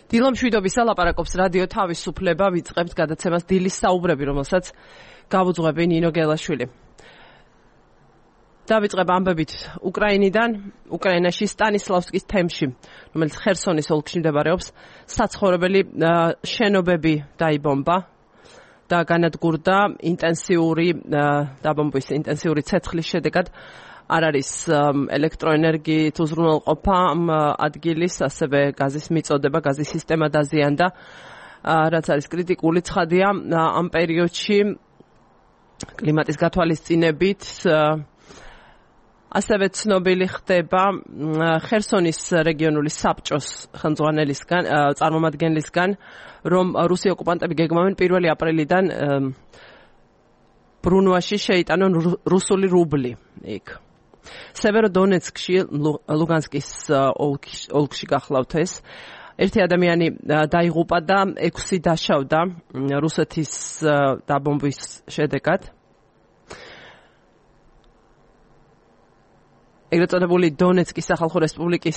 დილამშვიდობის ლაპარაკობს რადიო თავისუფლება, ვიწყებთ გადაცემას დილის საუბრები, რომელსაც გავუძღვები ნინო გელაშვილი. დავიწყებ ამბებით უკრაინიდან, უკრაინაში სტანისლავსკის თემში, რომელიც ხერსონის ოლქში მდებარეობს, საცხოვრებელი შენობები დაიბომბა და განადგურდა დაბომბვის ინტენსიური ცეცხლის შედეგად. არ არის ელექტროენერგიით უზრუნველყოფა ამ ადგილის, ასევე გაზის მიწოდება, გაზის სისტემა დაზიანდა, რაც არის კრიტიკული ცხადია ამ პერიოდში კლიმატის გათვალისწინებით. ასევე ცნობილი ხდება ხერსონის რეგიონული საბჭოს ხელმძღვანელისგან, წარმომადგენლისგან, რომ რუსი ოკუპანტები გეგმავენ 1 აპრილიდან ბრუნვაში შეიტანონ რუსული რუბლი იქ. სევეროდონეცკში, ლუგანსკის ოლქში გახლავთ ეს. ერთი ადამიანი დაიღუპა და 6 დაშავდა რუსეთის დაბომბვის შედეგად. ეგრეთ წოდებული დონეცკის სახალხო რესპუბლიკის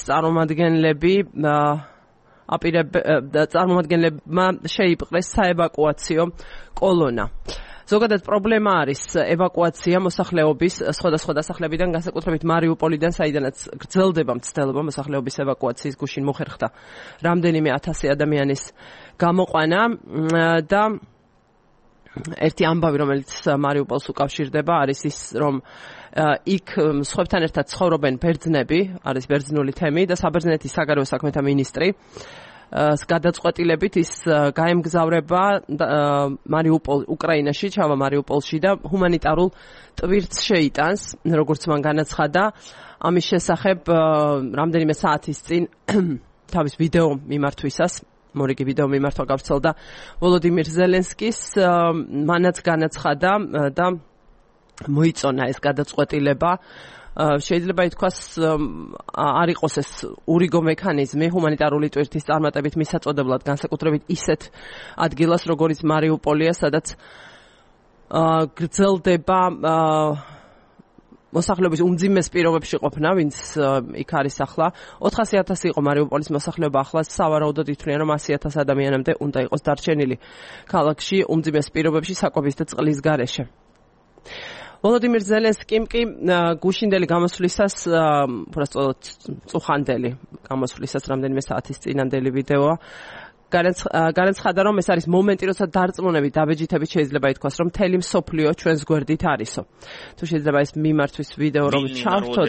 წარმომადგენლებმა შეიპყრეს საევაკუაციო კოლონა. ზოგადად პრობლემა არის ევაკუაცია მოსახლეობის სხვადასხვა დასახლებიდან, განსაკუთრებით მარიუპოლიდან, საიდანაც გრძელდება მცდელობა მოსახლეობის ევაკუაციის გუშინ მოხერხდა რამდენიმე 1000 ადამიანის გამოყვანა და ერთი ამბავი, რომელიც მარიუპოლს უკავშირდება, არის ის, რომ იქ სხვებთან ერთად ცხოვრობენ ბერძნები, არის ბერძნული თემი და საბერძნეთის საგარეო საქმეთა მინისტრი გადაწყვეტილებით ის გაემგზავრება უკრაინაში, ჩავა მარიუპოლში და ჰუმანიტარულ ტვირთს შეიტანს, როგორც მან განაცხადა. ამის შესახებ რამდენიმე საათის წინ თავის ვიდეო მიმართვისას, მორიგი ვიდეო მიმართვა გავრცელდა ვოლოდიმირ ზელენსკის, მანაც განაცხადა და მოიწონა ეს გადაწყვეტილება. შეიძლება ითქვას, არ იყოს ეს ურიგო მექანიზმი ჰუმანიტარული ტვირთის წარმატებით მისაწოდებლად, განსაკუთრებით ისეთ ადგილას, როგორც მარიუპოლია, სადაც გრძელდება მოსახლეობის უმძიმეს პირობებში ყოფნა, ვინც იქ არის ახლა. 400,000 იყო მარიუპოლის მოსახლეობა, ახლა სავარაუდოდ ითვლიან, რომ 100,000 ადამიანამდე უნდა იყოს დარჩენილი ქალაქში უმძიმეს პირობებში საკვების და წყლის გარეშე. ვოლოდიმირ ზელენსკიმ კი გუშინდელი გამოსვლისას, უბრალოდ წუხანდელი გამოსვლისას რამდენიმე საათის წინანდელი ვიდეოა, განაცხადა, რომ ეს არის მომენტი, როცა დარწმუნებით, დაბეჯითებით შეიძლება ითქვას, რომ მთელი მსოფლიო ჩვენს გვერდით არისო. თუ შეიძლება ეს მიმართვის ვიდეო რომ ჩავთოთ.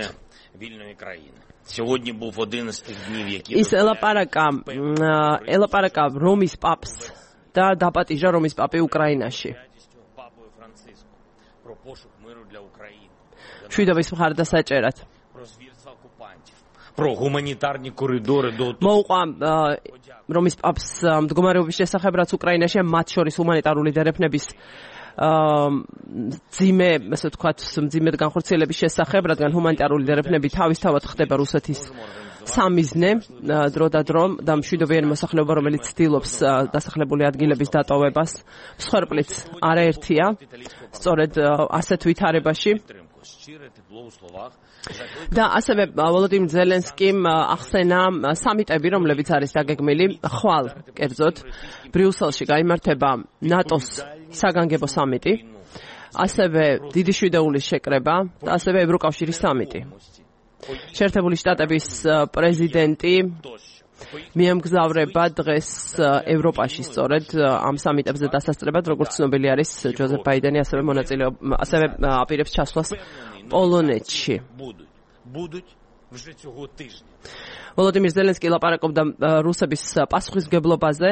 ის ელაპარაკა რომის პაპს და დაპატიჟა რომის პაპი უკრაინაში. შვიდობის მხარდასაჭერად. მოუყვა რომის პაპს მდგომარეობის შესახებ, რაც უკრაინაში, მათ შორის ჰუმანიტარული დერეფნების მძიმედ განხორციელების შესახებ, რადგან ჰუმანიტარული დერეფნები თავისთავად ხდება რუსეთის სამიზნე დრო და დრო და მშვიდობიანი მოსახლეობა, რომელიც ცდილობს დასახლებული ადგილების დატოვებას, მსხვერპლიც არაერთია, სწორედ ასეთ ვითარებაში. და ასევე ვოლოდიმირ ზელენსკიმ ახსენა სამიტები, რომლებიც არის დაგეგმილი ხვალ, კერძოდ ბრიუსელში გაიმართება ნატოს საგანგებო სამიტი, ასევე დიდი შვიდეულის შეკრება და ასევე ევროკავშირის სამიტი. შეერთებული შტატების პრეზიდენტი მიემგზავრება დღეს ევროპაში, სწორედ ამ სამიტებზე დასასწრებად, როგორც ცნობილი არის, ჯოზეფ ბაიდენი ასევე აპირებს ჩასვლას პოლონეთში. ვოლოდიმირ ზელენსკი ლაპარაკობდა რუსების პასუხისმგებლობაზე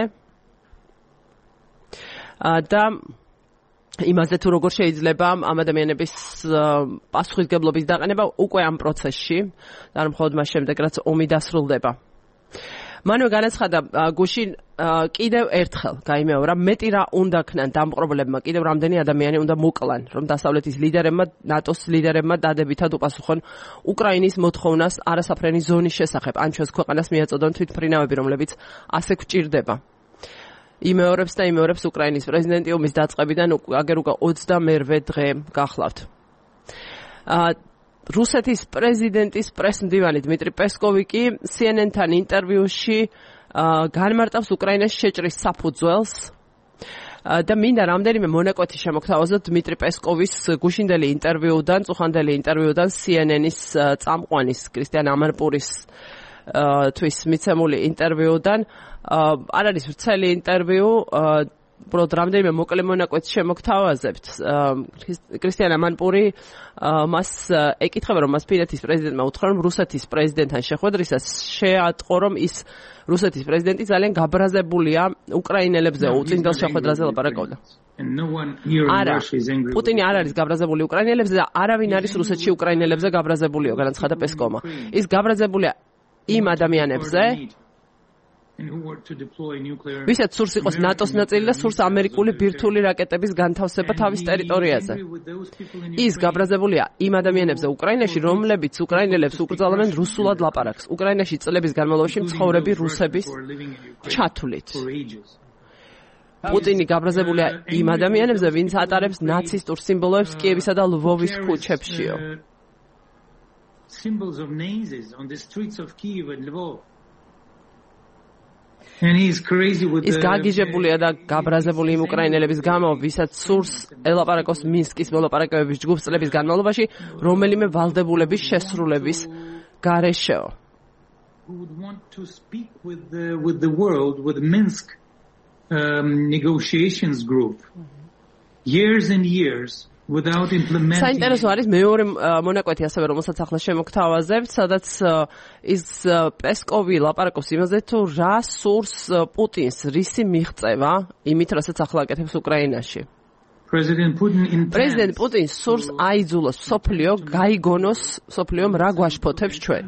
და იმაზე, თუ როგორ შეიძლება ამ ადამიანების პასუხისმგებლობის დაყენება უკვე ამ პროცესში, და არ მხოლოდ მას შემდეგ, რაც ომი დასრულდება. მანვე განაცხადა გუშინ კიდევ ერთხელ გაიმეორა, მეტი რა უნდა ქნან დამპყრობლებმა, კიდევ რამდენი ადამიანი უნდა მოკლან, რომ დასავლეთის ლიდერებმა, ნატოს ლიდერებმა დადებითად უპასუხონ უკრაინის მოთხოვნას არასაფრენი ზონის შესახებ, ან ჩვენს ქვეყანას მიაწოდონ თვითმფრინავები, რომლებიც ასე გვჭირდება. იმეორებს და იმეორებს უკრაინის პრეზიდენტი ომის დაწყებიდან აგერ უკვე 28 დღე გახლავთ. რუსეთის პრეზიდენტის პრესმდივანი დმიტრი პესკოვი კი CNN-თან ინტერვიუში განმარტავს უკრაინას შეჭრის საფუძველს და მინდა რამდენიმე მონაკვეთი შემოგთავაზოთ დმიტრი პესკოვის გუშინდელი ინტერვიუდან, წუხანდელი ინტერვიუდან CNN-ის წამყვანის კრისტიან ამანპურის თვის მიცემული ინტერვიუდან. არ არის ვრცელი ინტერვიუ, უბრალოდ რამდენიმე მოკლე მონაკვეთს შემოგთავაზებთ. კრისტიან ამანპური მას ეკითხება, რომ მას ფინეთის პრეზიდენტმა უთხრა, რომ რუსეთის პრეზიდენტთან შეხვედრისას შეატყო, რომ ის რუსეთის პრეზიდენტი ძალიან გაბრაზებულია უკრაინელებზე, უწინდელ შეხვედრაზე ლაპარაკობდა. არა, პუტინი არ არის გაბრაზებული უკრაინელებზე და არავინ არის რუსეთში უკრაინელებზე გაბრაზებულიო, განაცხადა პესკოვმა. ის გაბრაზებულია იმ ადამიანებზე, ვისაც სურს იყოს ნატოს ნაწილი და სურს ამერიკული ბირთვული რაკეტების განთავსება თავის ტერიტორიაზე. ის გაბრაზებულია იმ ადამიანებზე უკრაინაში, რომლებიც უკრაინელებს უკრძალავენ რუსულად ლაპარაკს. უკრაინაში წლების განმავლობაში მცხოვრები რუსების ჩათვლით. პუტინი გაბრაზებულია იმ ადამიანებზე, ვინც ატარებს ნაცისტურ სიმბოლოებს კიევისა და ლვოვის ქუჩებშიო. Symbols of Nazis on the streets of Kiev and Lvov. And he is crazy with ის გაგიჟებულია და გაბრაზებული იმ უკრაინელების გამო, ვისაც სურს ელაპარაკოს მინსკის მოლაპარაკებების ჯგუფს წლების განმავლობაში, რომელიმე ვალდებულების შესრულების გარეშეო. Who would want to speak with the world, with Minsk negotiations group. Years and years. საინტერესო არის მეორე მონაკვეთი ასევე, რომელსაც ახლა შემოგთავაზებთ, სადაც ის პესკოვი ლაპარაკობს იმაზე, თუ რა სურს პუტინს, რისი მიღწევა იმით, რასაც ახლა აკეთებს უკრაინაში. პრეზიდენტ პუტინს სურს აიძულოს მსოფლიო, გაიგონოს მსოფლიომ რა გვაშფოთებს ჩვენ.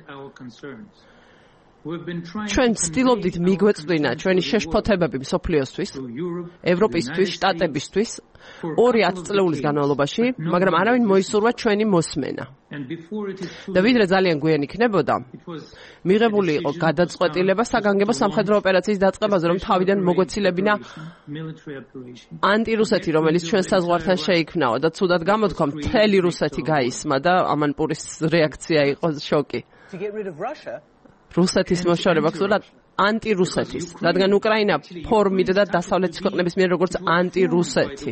ჩვენ ვცდილობდით მიგვეწვინა ჩვენი შეშფოთებები მსოფლიოსთვის, ევროპისთვის, შტატებისთვის 2-10 წლეულის განმავლობაში, მაგრამ არავინ მოისურვა ჩვენი მოსმენა. და ვიდრე ძალიან გვიან იქნებოდა, მიღებული იყო გადაწყვეტილება საგანგებო სამხედრო ოპერაციის დაწყებაზე, რომ თავიდან მოგვეცილებინა ანტირუსეთი, რომელიც ჩვენ საზღვართან შეიქმნაო და ცუდად გამოთქვა, მთელი რუსეთი გაისმა და ამანპურის რეაქცია იყო შოკი. რუსეთის მოშორება გსურდა ანტირუსეთის, რადგან უკრაინა ფორმიდდა დასავლეთის ქვეყნების მიერ როგორც ანტირუსეთი.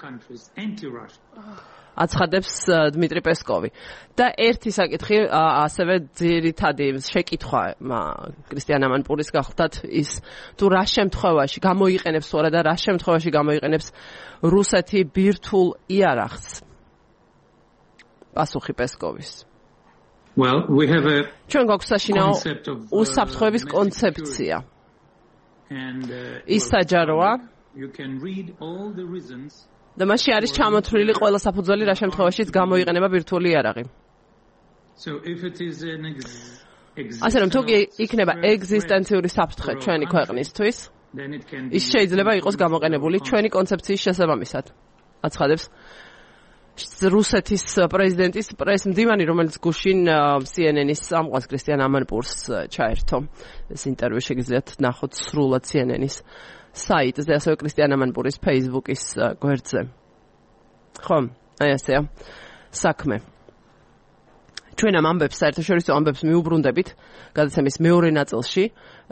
აცხადებს დმიტრი პესკოვი. და ერთი საკითხი ასევე ძირითადი შეკითხვა კრისტიან ამანპურის გახლდათ ის თუ რა შემთხვევაში გამოიყენებს სწორად და რა შემთხვევაში გამოიყენებს რუსეთი ბირთვულ იარაღს. პასუხი პესკოვის. Well, we have a ჩვენ გვაქვს საშინაო უსაფრთხოების კონცეფცია. ის საჯაროა. და მასში არის ჩამოთვლილი ყველა საფუძველი, რა შემთხვევაშიც გამოიყენება ბირთვული იარაღი. ასე რომ თუ იქნება ეგზისტენციური საფრთხე ჩვენი ქვეყნისთვის, ის შეიძლება იყოს გამოყენებული ჩვენი კონცეფციის შესაბამისად. აცხადებს რუსეთის პრეზიდენტის პრესმდივანი, რომელიც გუშინ CNN-ის წამყვანს კრისტიან ამანპურს ჩაერთო. ეს ინტერვიუ შეგიძლიათ ნახოთ სრულად CNN-ის საიტზე, ასევე კრისტიან ამანპურის Facebook-ის გვერდზე. ხო, აი ასეა საქმე. ჩვენ ამ ამბებს, საერთაშორისო ამბებს მიუბრუნდებით, გადაცემის მეორე ნაწილში,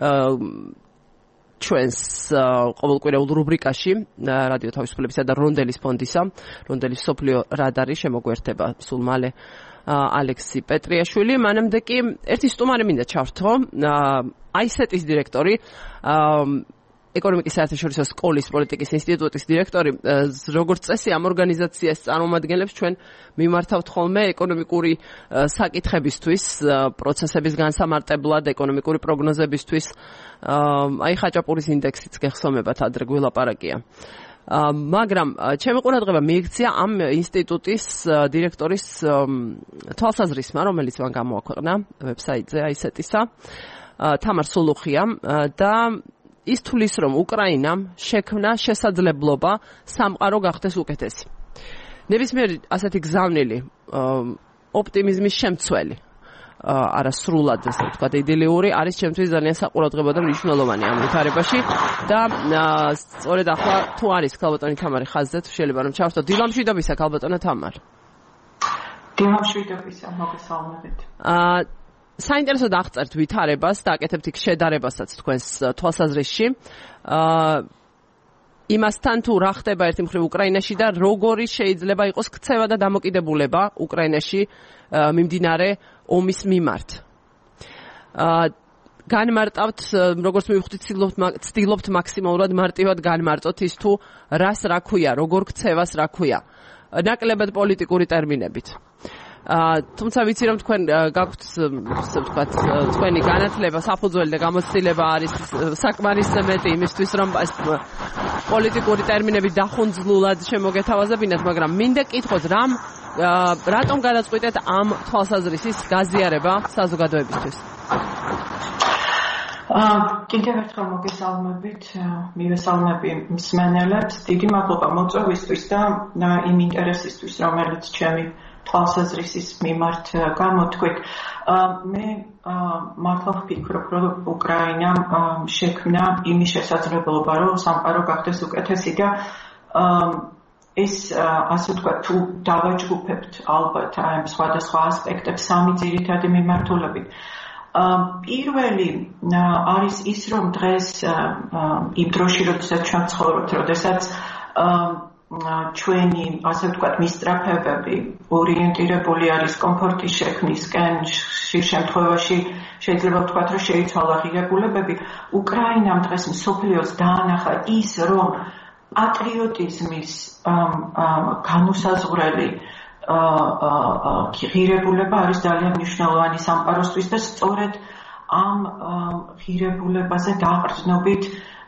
ჩვენს ყოველკვირეულ რუბრიკაში რადიო თავისუფლებისა და რონდელის ფონდისა, რონდელის სოფლიო რადარი შემოგვერთება სულ მალე ალექსი პეტრიაშვილი. მანამდე კი ერთი სტუმარი მინდა ჩავრთო, ISET-ის დირექტორი, ეკონომიკის საერთაშორისო სკოლის პოლიტიკის ინსტიტუტის დირექტორი, როგორც წესი ამ ორგანიზაციას წარმომადგენლებს ჩვენ მიმართავთ ხოლმე ეკონომიკური საკითხებისთვის, პროცესების განსამარტებლად, ეკონომიკური პროგნოზებისთვის. აი ხაჭაპურის ინდექსიც გეხსომებათ ადრე გველაპარაკია. მაგრამ ჩემი ყურადღება მიიქცია ამ ინსტიტუტის დირექტორის თვალსაზრისმა, რომელიც მან გამოაქვეყნა ვებსაიტზე ISET-ისა, თამარ სულუხიამ და ის თulis რომ უკრაინამ შექმნა შესაძლებლობა სამყარო გახდეს უკეთესი. ნებისმიერი ასეთი გზავნილი ოპტიმიზმის შემცველი, არა სრულად ასე ვთქვათ იდილიური, არის ჩემთვის ძალიან საყურადღებო და მნიშვნელოვანი ამ ვითარებაში და სწორედ ახლა თუ არის ქალბატონი თამარი ხაზზე, თუ შეიძლება რომ ჩავრთო. დილამშვიდობისა ქალბატონო თამარ. დილამშვიდობისა, მოგესალმებით. საინტერესოდ აღწერთ ვითარებას და აკეთებთ იქ შედარებასაც თქვენს თვალსაზრისში. იმასთან თუ რა ხდება ერთი მხრივ უკრაინაში და როგორი შეიძლება იყოს ქცევა და დამოკიდებულება უკრაინაში მიმდინარე ომის მიმართ. განმარტავთ, როგორც მივხვდით, ცდილობთ მაქსიმალურად მარტივად განმარტოთ ის თუ რას რა ქვია, როგორ ქცევას რა ქვია. ნაკლებად პოლიტიკური ტერმინებით. თუმცა ვიცი რომ თქვენ გაქვთ ასე ვთქვათ თქვენი განათლება, საფუძველი და გამოცდილება არის საკმარისი მეტი იმისთვის რომ ეს პოლიტიკური ტერმინები დახუნძლულად შემოგეთავაზებინათ, მაგრამ მინდა კითხოთ რატომ გადაწყვიტეთ ამ თვალსაზრისის გაზიარება საზოგადოებისთვის? კიდევ ერთხელ მოგესალმებით, მივესალმები მსმენელებს, დიდი მადლობა მოწვევისთვის და იმ ინტერესისთვის, რომელიც ჩემი თვალსაზრისის მიმართ გამოთქვით. მე მართლა ვფიქრობ, რომ უკრაინამ შექმნა იმის შესაძლებლობა, რომ სამყარო გახდეს უკეთესი და ეს ასე ვთქვათ, თუ დავაჯგუფებთ ალბათ ამ სხვადასხვა ასპექტებს სამი ძირითადი მიმართულებით. პირველი არის ის, რომ დღეს იმ დროში, როდესაც ჩვენ ცხოვრობთ, როდესაც ჩვენი, ასე ვთქვათ, მისწრაფებები ორიენტირებული არის კომფორტის შექმნისკენ, ხშირ შემთხვევაში შეიძლება ვთქვათ, რომ შეიცვალა ღირებულებები, უკრაინამ დღეს მსოფლიოს დაანახა ის, რომ პატრიოტიზმის განუსაზღვრელი ღირებულება არის ძალიან მნიშვნელოვანი სამყაროსთვის და სწორედ ამ ღირებულებაზე დაყრდნობით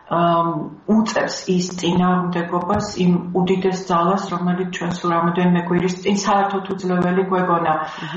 უწევს ის წინააღმდეგობას იმ უდიდეს ძალას, რომელიც ჩვენ სულ რამოდენიმე კვირის წინ საერთოდ უძლეველი გვეგონა.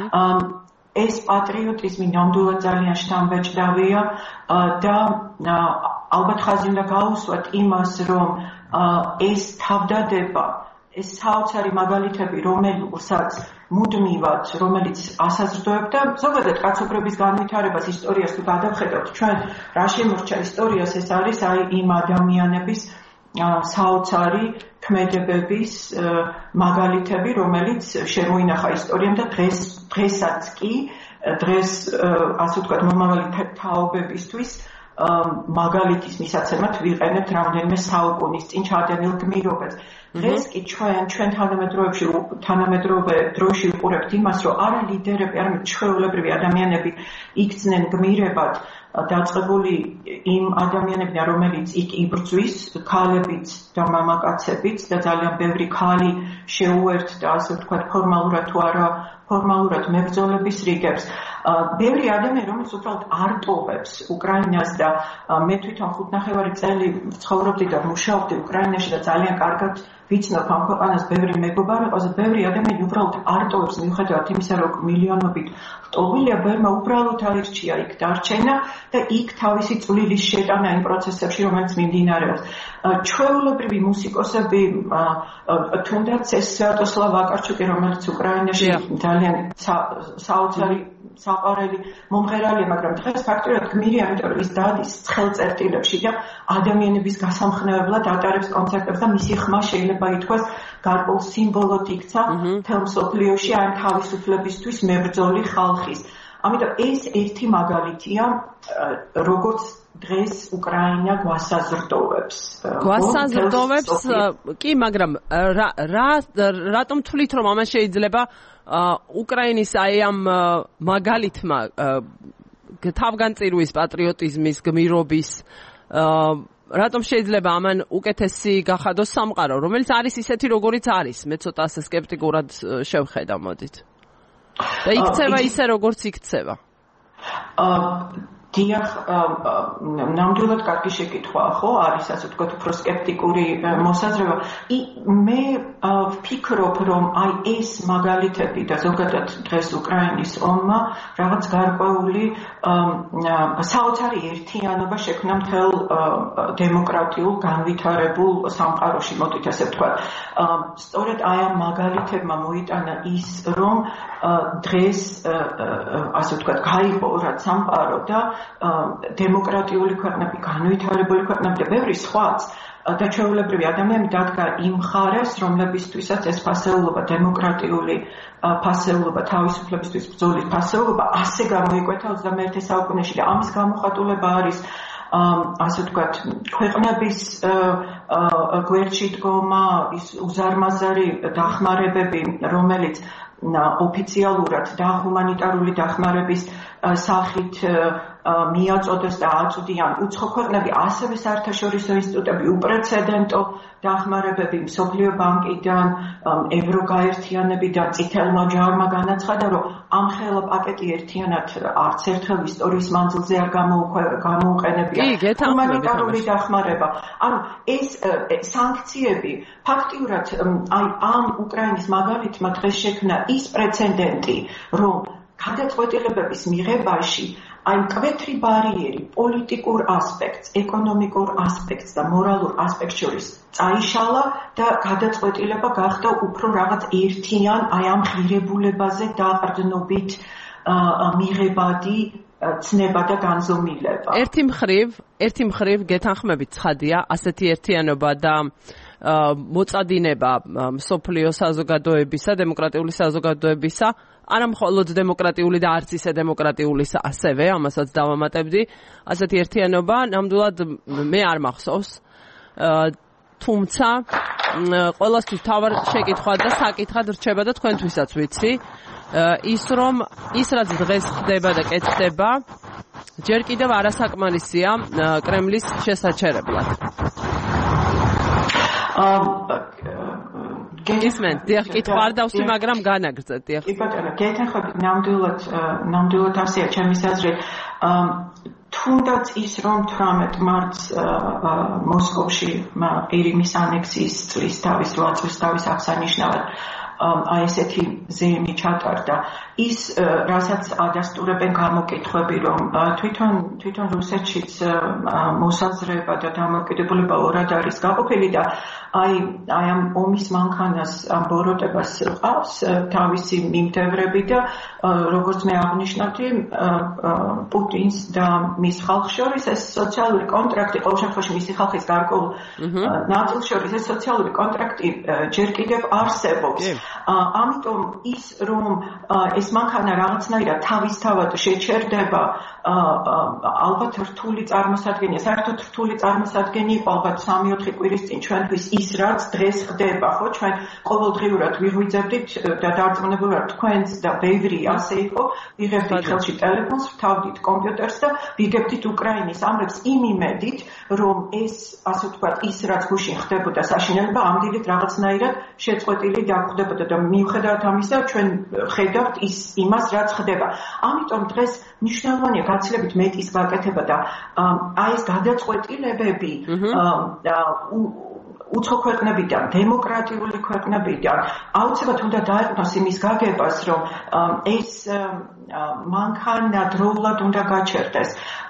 ეს პატრიოტიზმი ნამდვილად ძალიან შთამბეჭდავია და ალბათ ხაზი უნდა გაუსვათ იმას, რომ ეს თავდადება, ეს საოცარი მაგალითები, რომელსაც მუდმივად, რომელიც ასაზრდოებდა ზოგადად კაცობრიობის განვითარებას, ისტორიას თუ გადავხედავთ, ჩვენ რა შემორჩა ისტორიას, ეს არის იმ ადამიანების საოცარი ქმედებების მაგალითები, რომელიც შემოინახა ისტორიამ და დღესაც კი, დღეს ასე ვთქვათ, მომავალი თაობებისთვის მაგალითის მისაცემად ვიყენებთ რამდენიმე საუკუნის წინ ჩადენილ გმირობებს. დღეს კი ჩვენ თანამედროვე დროში ვყურებთ იმას, რომ არა ლიდერები, არამედ ჩვეულებრივი ადამიანები იქცნენ გმირებად დაწყებული იმ ადამიანებიდან, რომელიც იქ იბრძვის, ქალებიც და მამაკაცებიც და ძალიან ბევრი ქალი შეუერთდა, ასე ვთქვათ, ფორმალურად თუ არა ფორმალურად მებრძოლების რიგებს. ბევრი ადამიანი, რომელიც უბრალოდ არტოვებს უკრაინას და მე თვითონ 5,5 წელი ცხოვრობდი და მუშაობდი უკრაინაში და ძალიან კარგად ვიცნობ ამ ქვეყანას ბევრი მეგობარი ყავს, ბევრი ადამიანი უბრალოდ არტოვებს მიუხედავად იმისა, რომ მილიონობით ტოვილია, ბევრმა უბრალოდ აირჩია იქ დარჩენა და იქ თავისი წვლილის შეტანა იმ პროცესებში, რომელიც მიმდინარეობს. ჩვეულებრივი მუსიკოსები, თუნდაც ეს სვიატოსლავ ვაკარჩუკი, რომელიც უკრაინაში ძალიან საოცარი საყვარელი მომღერალია, მაგრამ დღეს ფაქტობრივად გმირია, იმიტომ რომ ის დადის ცხელწერტილებში და ადამიანების გასამხნევებლად ატარებს კონცერტებს და მისი ხმა შეიძლება ითქვას გარკვეულ სიმბოლოდ იქცა მთელ მსოფლიოში ამ თავისუფლებისთვის მებრძოლი ხალხის. ამიტომ ეს ერთი მაგალითია, როგორც დღეს უკრაინა გვასაზრდოვებს. გვასაზრდოვებს, კი, მაგრამ რატომ თვლით, რომ ამას შეიძლება უკრაინის ამ მაგალითმა თავგანწირვის, პატრიოტიზმის, გმირობის რატომ შეიძლება ამან უკეთესი გახადოს სამყარო, რომელიც არის ისეთი, როგორიც არის? მე ცოტა ასე სკეპტიკურად შევხედა, მოდით. და იქცევა ისე, როგორც იქცევა. დიახ, ნამდვილად კარგი შეკითხვაა, ხო? არის ასე ვთქვათ, უფრო სკეპტიკური მოსაზრება. მე ვფიქრობ, რომ ეს მაგალითები და ზოგადად დღეს უკრაინის ომმა რაღაც გარკვეული საოცარი ერთიანობა შექმნა მთელ დემოკრატიულ განვითარებულ სამყაროში, მოდით ასე ვთქვათ. სწორედ ამ მაგალითებმა მოიტანა ის, რომ დღეს ასე ვთქვათ, გაიყო რაც სამყარო და დემოკრატიული ქვეყნები, განვითარებული ქვეყნები და ბევრი სხვაც და ჩვეულებრივი ადამიანი დადგა იმ მხარეს, რომლებისთვისაც ეს ფასეულობა, დემოკრატიული ფასეულობა, თავისუფლებისთვის ბრძოლის ფასეულობა ასე გამოიკვეთა 21 საუკუნეში და ამის გამოხატულება არის ასე ვთქვათ, ქვეყნების გვერდში დგომა, ის უზარმაზარი დახმარებები, რომელიც ოფიციალურად და ჰუმანიტარული დახმარების სახით მიაწოდეს და აწვდიან უცხო ქვეყნები, ასევე საერთაშორისო ინსტიტუტები, უპრეცედენტო დახმარებები მსოფლიო ბანკიდან, ევროგაერთიანებიდან, წითელმა ჯარმა განაცხადა, რომ ამ ხელა პაკეტი ერთიანად არც ერთხელ ისტორიის მანძილზე არ გამოუყენებია ჰუმანიტარული დახმარება. ანუ ეს სანქციები ფაქტიურად ამ უკრაინის მაგალითმა დღეს შექმნა ის პრეცედენტი, რომ გადაწყვეტილებების მიღებაში აი მკვეთრი ბარიერი პოლიტიკურ ასპექტს, ეკონომიკურ ასპექტს და მორალურ ასპექტს შორის წაიშალა და გადაწყვეტილება გახდა უფრო რაღაც ერთიან აი ამ ღირებულებაზე დაყრდნობით მიღებადი ცნება და განზომილება. ერთი მხრივ გეთანხმებით ცხადია ასეთი ერთიანობა და მოწადინება მსოფლიო საზოგადოებისა, დემოკრატიული საზოგადოებისა, არა მხოლოდ დემოკრატიული და არც ისე დემოკრატიულისა ასევე, ამასაც დავამატებდი, ასეთი ერთიანობა ნამდვილად მე არ მახსოვს, თუმცა ყველასთვის თავარ შეკითხვა და საკითხად რჩება და თქვენთვისაც ვიცი, ის რაც დღეს ხდება და კეთდება, ჯერ კიდევ არასაკმარისია კრემლის შესაჩერებლად. გესმენთ, დიახ, კითხვა არ დავსვი, მაგრამ განაგრძეთ, დიახ. კი ბატონო, გეთანხმებით, ნამდვილად ასეა ჩემი აზრით. თუნდაც ის, რომ 18 მარტს მოსკოვში ყირიმის ანექსიის წლის თავის 8 წლის თავის აღსანიშნავად აი ესეთი ზეიმი ჩატარდა. ის რასაც ადასტურებენ გამოკითხვები, რომ თვითონ რუსეთშიც მოსაზრება და დამოკიდებულება ორად არის გაყოფილი და აი ამ ომის მანქანას ამ ბოროტებას ყავს თავისი მიმდევრები და როგორც მე აღნიშნავდი, პუტინს და მის ხალხს შორის ეს სოციალური კონტრაქტი, ყოველ შემთხვევაში მისი ხალხის გარკვეულ ნაწილს შორის ეს სოციალური კონტრაქტი ჯერ კიდევ არსებობს. ამიტომ ის, რომ ეს მანქანა რაღაცნაირად თავისთავად შეჩერდება, ალბათ რთული წარმოსადგენია, საერთოდ რთული წარმოსადგენი იყო ალბათ 3-4 კვირის წინ ჩვენთვის ის, რაც დღეს ხდება, ხო? ჩვენ ყოველდღიურად ვიღვიძებდით და დარწმუნებულად თქვენც და ბევრი ასე იყო, ვიღებდით ხელში ტელეფონს, ვთავდით კომპიუტერს და ვიგებდით უკრაინის ამბებს იმ იმედით, რომ ეს, ასე ვთქვათ, ის რაც გუშინ ხდებოდა საშინელება, ამდიდრით რაღაცნაირად შეწყვეტილი დაგვხდებოდა და მიუხედავად ამისა, ჩვენ ხედავთ იმას, რაც ხდება. ამიტომ დღეს მნიშვნელოვანია გაცილებით მეტის გაკეთება და აი ეს გადაწყვეტილებები უცხო ქვეყნებიდან, დემოკრატიული ქვეყნებიდან აუცილებლად უნდა დაეყნოს იმის გაგებას, რომ ეს მანქანა დროულად უნდა გაჩერდეს.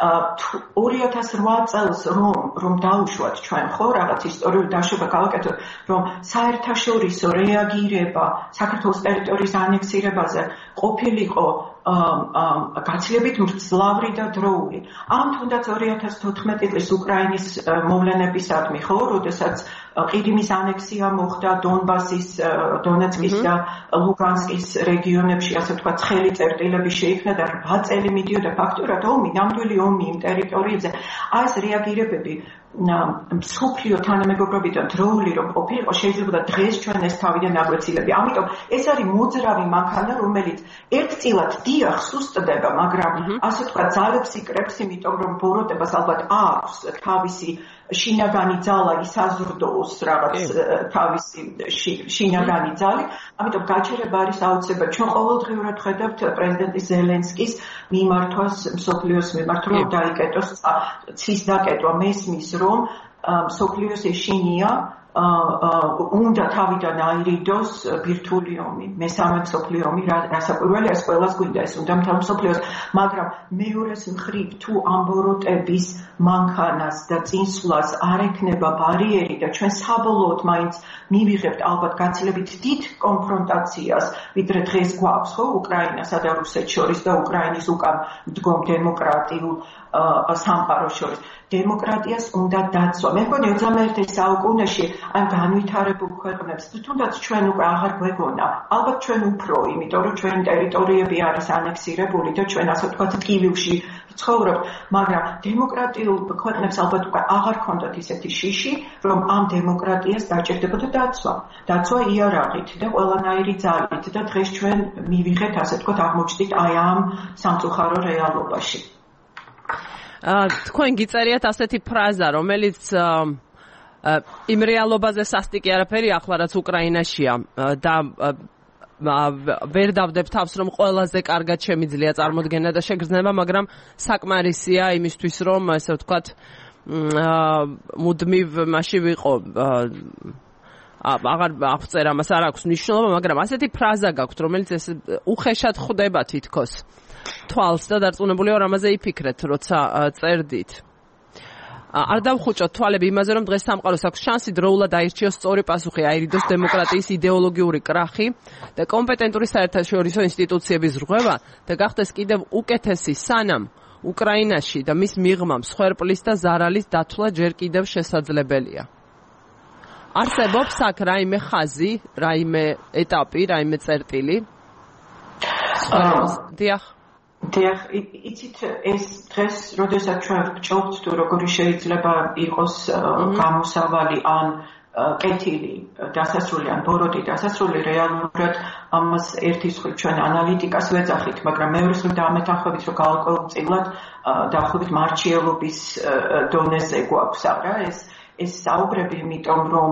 2008 წელს რომ დაუშვათ ჩვენ ხო რაღაც ისტორიული დაშვება გავაკეთოთ, რომ საერთაშორისო რეაგირება საქართველოს ტერიტორიის ანექსირებაზე ყოფილიყო გაცილებით მძლავრი და დროული. ამ თუნდაც 2014 წლის უკრაინის მოვლენებისადმი, ხო, როდესაც ყირიმის ანექსია მოხდა დონბასის, დონეცკის და ლუგანსკის რეგიონებში, ასე ვთქვათ, ცხელი წერტილები შეიქმნა და 8 წელი მიდიოდა ფაქტურად ომი, ნამდვილი ომი იმ ტერიტორიებზე. აი ეს რეაგირებები მსოფლიო თანამეგობრობიდან დროული რომ ყოფილიყო, შეიძლება დღეს ჩვენ ეს თავიდან აგვეცილები. ამიტომ ეს არის მოძრავი მანქანა, რომელიც ერთწილად დიახ სუსტდება, მაგრამ ასე ვთქვათ, ძალებს იკრებს, იმიტომ რომ ბოროტებას ალბათ აქვს თავისი შინაგანი ძალა ისაზრდოს რაღაც თავისი შინაგანი ძალი, ამიტომ გაჩერება არის აუცილებელი. ჩვენ ყოველდღიურად ხედავთ პრეზიდენტი ზელენსკის მიმართვას მსოფლიოს მიმართ, რომ დაიკეტოს ცის დაკეტვა მესმის, რომ მსოფლიოს ეშინია უნდა თავიდან აირიდოს ბირთვული ომი, მესამე მსოფლიო ომი, რასაკვირველია, ეს ყველას გვინდა, ეს უნდა მთელ მსოფლიოს, მაგრამ მეორეს მხრივ თუ ამ ბოროტების მანქანას და წინსვლას არ ექნება ბარიერი და ჩვენ საბოლოოდ მაინც მივიღებთ ალბათ გაცილებით დიდ კონფრონტაციას, ვიდრე დღეს გვაქვს, ხო, უკრაინასა და რუსეთს შორის და უკრაინის უკან მდგომ დემოკრატიულ სამყაროს შორის. დემოკრატიას უნდა დაცვა. მე მგონი 21 საუკუნეში ამ განვითარებულ ქვეყნებს თუნდაც ჩვენ უკვე აღარ გვეგონა. ალბათ ჩვენ უფრო, იმიტომ რომ ჩვენი ტერიტორიები არის ანექსირებული და ჩვენ ასე ვთქვათ ტკივილში ცხოვრობთ, მაგრამ დემოკრატიულ ქვეყნებს ალბათ უკვე აღარ ქონდათ ისეთი შიში, რომ ამ დემოკრატიას დაჭირდებოდა დაცვა. დაცვა იარაღით და ყველანაირი ძალით და დღეს ჩვენ მივიღეთ ასე ვთქვათ აღმოჩნდით აი ამ სამწუხარო რეალობაში. თქვენ გიწერიათ ასეთი ფრაზა, რომელიც იმ რეალობაზე სასტიკი არაფერი ახლა რაც უკრაინაშია და ვერ დავდებ თავს რომ ყველაზე კარგად შემიძლია წარმოდგენა და შეგრძნება, მაგრამ საკმარისია იმისთვის რომ ასე ვთქვათ მუდმივ მასში ვიყო აღარ აღწერა მას არ აქვს მნიშვნელობა, მაგრამ ასეთი ფრაზა გაქვთ, რომელიც ეს უხეშად ხვდება თითქოს თვალს და დარწმუნებული ვარ ამაზე იფიქრეთ, როცა წერდით. არ დავხუჭოთ თვალები იმაზე, რომ დღეს სამყაროს აქვს შანსი დროულად აირჩიოს სწორი პასუხი აირიდოს დემოკრატიის იდეოლოგიური კრახი და კომპეტენტური საერთაშორისო ინსტიტუციების რღვევა და გახდეს კიდევ უკეთესი სანამ უკრაინაში და მის მიღმა მსხვერპლის და ზარალის დათვლა ჯერ კიდევ შესაძლებელია. არსებობს აქ რაიმე ხაზი, რაიმე ეტაპი, რაიმე წერტილი? დიახ. დიახ, იცით ეს დღეს, როდესაც ჩვენ ვჭობთ თუ როგორი შეიძლება იყოს გამოსავალი ან კეთილი დასასრული ან ბოროტი დასასრული, რეალურად ამას ერთი მხრივ ჩვენ ანალიტიკას ვეძახით, მაგრამ მეორე მხრივ დამეთანხმებით, რომ გაურკვევლწილად დავხვდებით მარჩიელობის დონეზე გვაქვს არა ეს საუბრები, იმიტომ რომ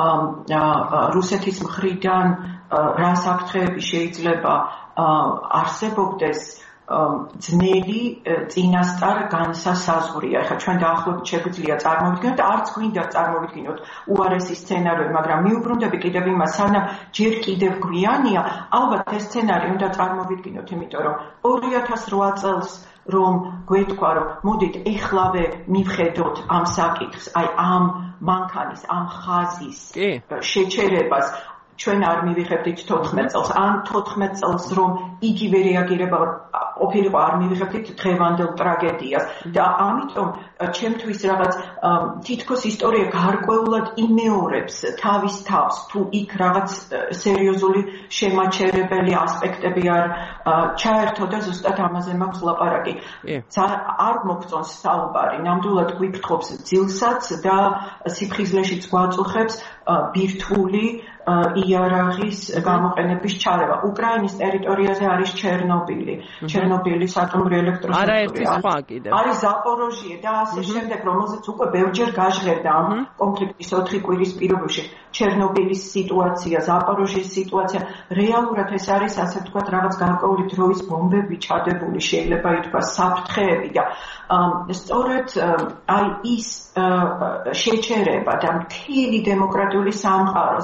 რუსეთის მხრიდან რა საფრთხეები შეიძლება არსებობდეს ძნელი წინასწარ განსასაზღვრია. ეხლა ჩვენ დაახლოებით შეგვიძლია წარმოვიდგინოთ და არც გვინდა წარმოვიდგინოთ უარესი სცენარები, მაგრამ მიუბრუნდები კიდევ იმას, სანამ ჯერ კიდევ გვიანია, ალბათ ეს სცენარი უნდა წარმოვიდგინოთ, იმიტომ რომ 2008 წელს რომ გვეთქვა, რომ მოდით ეხლავე მივხედოთ ამ საკითხს, აი ამ მანქანის, ამ ხაზის შეჩერებას, ჩვენ არ მივიღებდით 14 წელს, ან 14 წელს რომ იგივე რეაგირება ყოფილიყო, არ მივიღებდით დღევანდელ ტრაგედიას და ამიტომ ჩემთვის რაღაც თითქოს ისტორია გარკვეულად იმეორებს თავის თავს, თუ იქ რაღაც სერიოზული შემაჩერებელი ასპექტები არ ჩაერთო და ზუსტად ამაზე მაქვს ლაპარაკი. არ მოგწონს საუბარი, ნამდვილად გვიფრთხობს ძილსაც და სიფხიზლეშიც გვაწუხებს ბირთვული იარაღის გამოყენების ჩარევა. უკრაინის ტერიტორიაზე არის ჩერნობილის ატომური ელექტროსტруქტურა. არის ზაპოროჟიე და ასე შემდეგ, რომელზეც უკვე ბევრჯერ გაჟღერდა ამ კონფლიქტის 4 კვირის პირობებში. ჩერნობილის სიტუაცია, ზაპოროჟიის სიტუაცია, რეალურად ეს არის ასე ვთქვათ რაღაც გარკვეული დროის ბომბები ჩადებული, შეიძლება ითქვას საფრთხეები და სწორედ აი ის შეჩერება და მთელი დემოკრატიული სამყაროს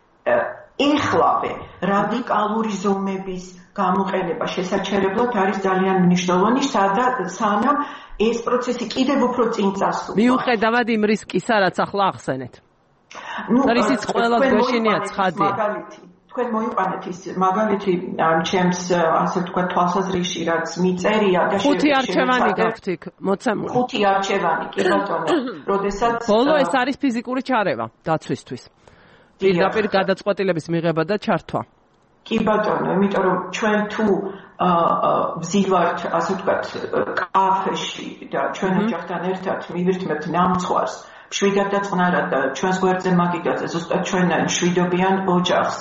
ეხლავე რადიკალური ზომების გამოყენება შესაჩერებლად არის ძალიან მნიშვნელოვანი, სანამ ეს პროცესი კიდევ უფრო წინ წასულიყო. მიუხედავად იმ რისკისა, რაც ახლა ახსენეთ. რისიც ყველა გვეშინია ცხადია. თქვენ მოიყვანეთ ის მაგალითი ჩემს ასე ვთქვათ თვალსაზრისში, რაც მიწერია და 5 არჩევანი გაქვთ იქ მოცემული. 5 არჩევანი, კი ბატონო. როდესაც ბოლო ეს არის ფიზიკური ჩარევა დაცვისთვის. პირდაპირ გადაწყვეტილების მიღება და ჩართვა. კი ბატონო, იმიტომ რომ ჩვენ თუ ვზივართ, ასე ვთქვათ, კაფეში და ჩვენ ოჯახთან ერთად მივირთმევთ ნამცხვარს, მშვიდად და წყნარად და ჩვენს გვერდზე მაგიდაზე ზუსტად ჩვენ მშვიდობიან ოჯახს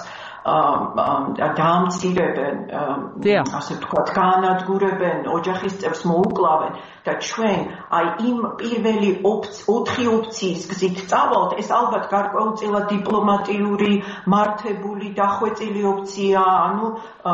დაამცირებენ, ასე ვთქვათ, გაანადგურებენ, ოჯახის წევრს მოუკლავენ და ჩვენ აი იმ პირველი 4 ოფციის გზით წავალთ, ეს ალბათ გარკვეულწილად დიპლომატიური, მართებული, დახვეწილი ოფცია, ანუ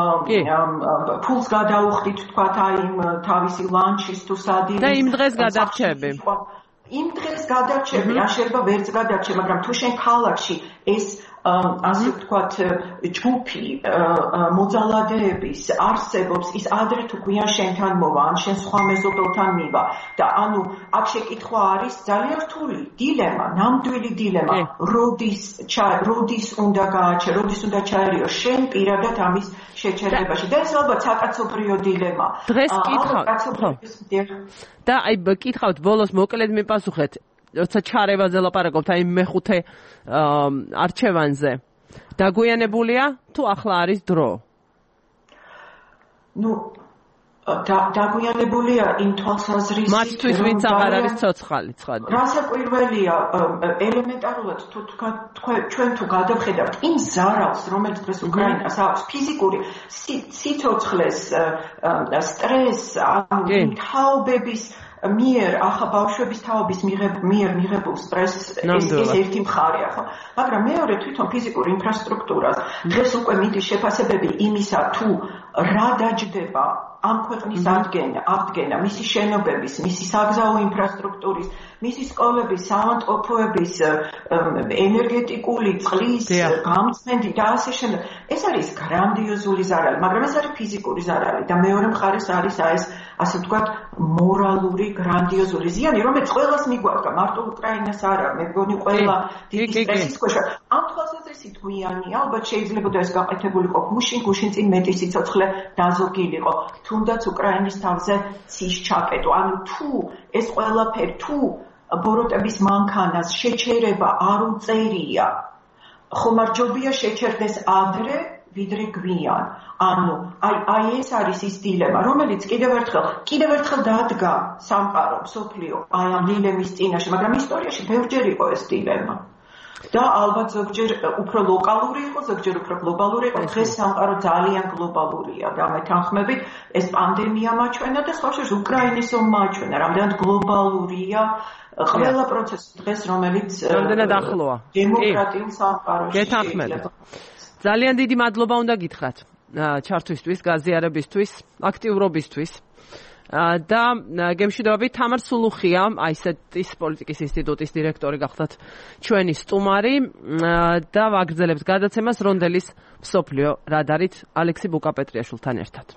ფულს გადაუხდით, ვთქვათ, აი იმ თავისი ლანჩის თუ სადილის და იმ დღეს გადარჩები. იმ დღეს გადარჩები, რა შეიძლება ვერც გადარჩე, მაგრამ თუ შენ ქალაქში ეს ასე ვთქვათ ჯგუფი მოძალადეების არსებობს, ის ადრე თუ გვიან შენთან მოვა, ან შენ სხვა მეზობელთან მივა და ანუ აქ შეკითხვა არის ძალიან რთული დილემა, ნამდვილი დილემა, როდის უნდა გააჩე, როდის უნდა ჩაერიო შენ პირადად ამის შეჩერებაში და ეს ალბათ საკაცობრიო დილემა. დღეს და აი გითხავთ ბოლოს მოკლედ მიპასუხეთ როცა ჩარევაზე ლაპარაკობთ აი მეხუთე არჩევანზე დაგვიანებულია თუ ახლა არის დრო? ნუ დაგვიანებულია იმ თვალსაზრისით მათთვის ვინც აღარ არის ცოცხალი ცხადი. რასაკვირველია ელემენტარულად ჩვენ თუ გადავხედავთ იმ ზარალს რომელიც დღეს უკრაინას აქვს ფიზიკური სიცოცხლეს სტრესს ან თაობების მიერ ახლა ბავშვების თაობის მიერ მიღებულ სტრესს ეს ერთი მხარეა ხო მაგრამ მეორე თვითონ ფიზიკური ინფრასტრუქტურას დღეს უკვე მიდის შეფასებები იმისა თუ რა დაჯდება ამ ქვეყნის აღდგენა მისი შენობების მისი საგზაო ინფრასტრუქტურის მისი სკოლების საავადმყოფოების ენერგეტიკული წყლის გამწმენდი და ასე შემდეგ ეს არის გრანდიოზული ზარალი მაგრამ ეს არის ფიზიკური ზარალი და მეორე მხარეს არის ეს ასე ვთქვათ მორალური გრანდიოზული ზიანი რომელიც ყველას მიგვარდა მარტო უკრაინას არა მე მგონი ყველა დიდი სტრესის ქვეშ ამ თვალსაზრისით გვიანია ალბათ შეიძლება ეს გაკეთებულიყო გუშინ წინ მეტი სიცოცხლე დაზოგილიყო თუნდაც უკრაინის თავზე ცის ჩაკეტო ანუ თუ ეს ყველაფერი თუ ბოროტების მანქანას შეჩერება არ უწერია ხომარჯობია შეჩერდეს ადრე ვიდრე გვიან ანუ აი ეს არის ის დილემა რომელიც კიდევ ერთხელ დადგა სამყარო მსოფლიო აი ამ დილემის წინაშე მაგრამ ისტორიაში ბევრჯერ იყო ეს დილემა და ალბათ ზოგჯერ უფრო ლოკალური იყო ზოგჯერ უფრო გლობალური იყო დღეს სამყარო ძალიან გლობალურია გამეთანხმებით ეს პანდემია მაჩვენა და სხვა შორის უკრაინის ომი მაჩვენა რამდენად გლობალურია ყველა პროცესი დღეს რომელიც რამდენად ახლოა დემოკრატიულ სამყაროში გეთანხმებით ძალიან დიდი მადლობა უნდა გითხრათ ჩართვისთვის, გაზიარებისთვის, აქტიურობისთვის და გემშვიდობებით თამარ სულუხია, აისეტის პოლიტიკის ინსტიტუტის დირექტორი გახდათ ჩვენი სტუმარი და ვაგრძელებთ გადაცემას რონდელის მსოფლიო რადარით ალექსი ბუკაპეტრიაშვილთან ერთად.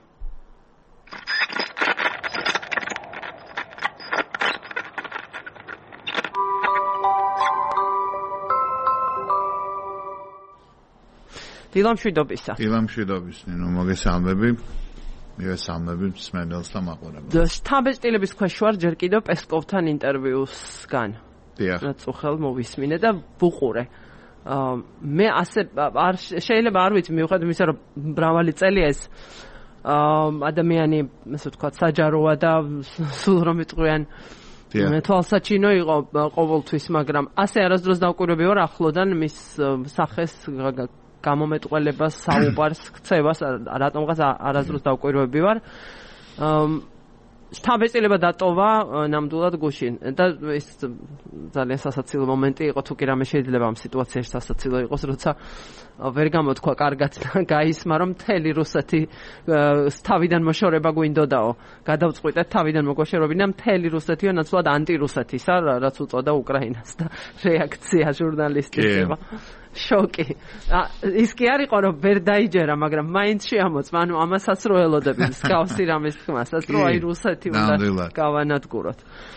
დილამშვიდობისა. დილამშვიდობის, ნინო, მოგესალმები. მივესალმები მსმენელს და მაყურებელს. შთაბეჭდილების ქვეშ ვარ ჯერ კიდევ პესკოვთან ინტერვიუსგან. დიახ. წუხელ მოვისმინე და ვუყურე. მე ასე არ შეიძლება არ ვიცი მიუხედავად იმისა რომ მრავალი წელია ეს ადამიანი ასე ვთქვათ საჯაროა და სულ რომ იტყვიან თვალსაჩინო იყო ყოველთვის მაგრამ ასე არასდროს დავკვირვები ვარ ახლოდან მის სახეს გამომეტყველებას საუბარს ქცევას რატომღაც არასდროს დავკვირვები ვარ შთაბეჭდილება დატოვა ნამდვილად გუშინ და ეს ძალიან სასაცილო მომენტი იყო თუ კი რამე შეიძლება ამ სიტუაციაში სასაცილო იყოს როცა ვერ გამოთქვა კარგად და გაისმა რომ მთელი რუსეთი თავიდან მოშორება გვინდოდაო გადავწყვიტეთ თავიდან მოგვაშორებინა და მთელი რუსეთიო ნაცვლად ანტირუსეთისა რაც უწოდა უკრაინას და რეაქცია ჟურნალისტის იყო შოკი. ის კი არ იყო რომ ვერ დაიჯერა, მაგრამ მაინც შეამოწმა, ანუ ამასაც რო ელოდები მსგავსი რამის თქმასაც, რომ აი რუსეთი უნდა გავანადგუროთ.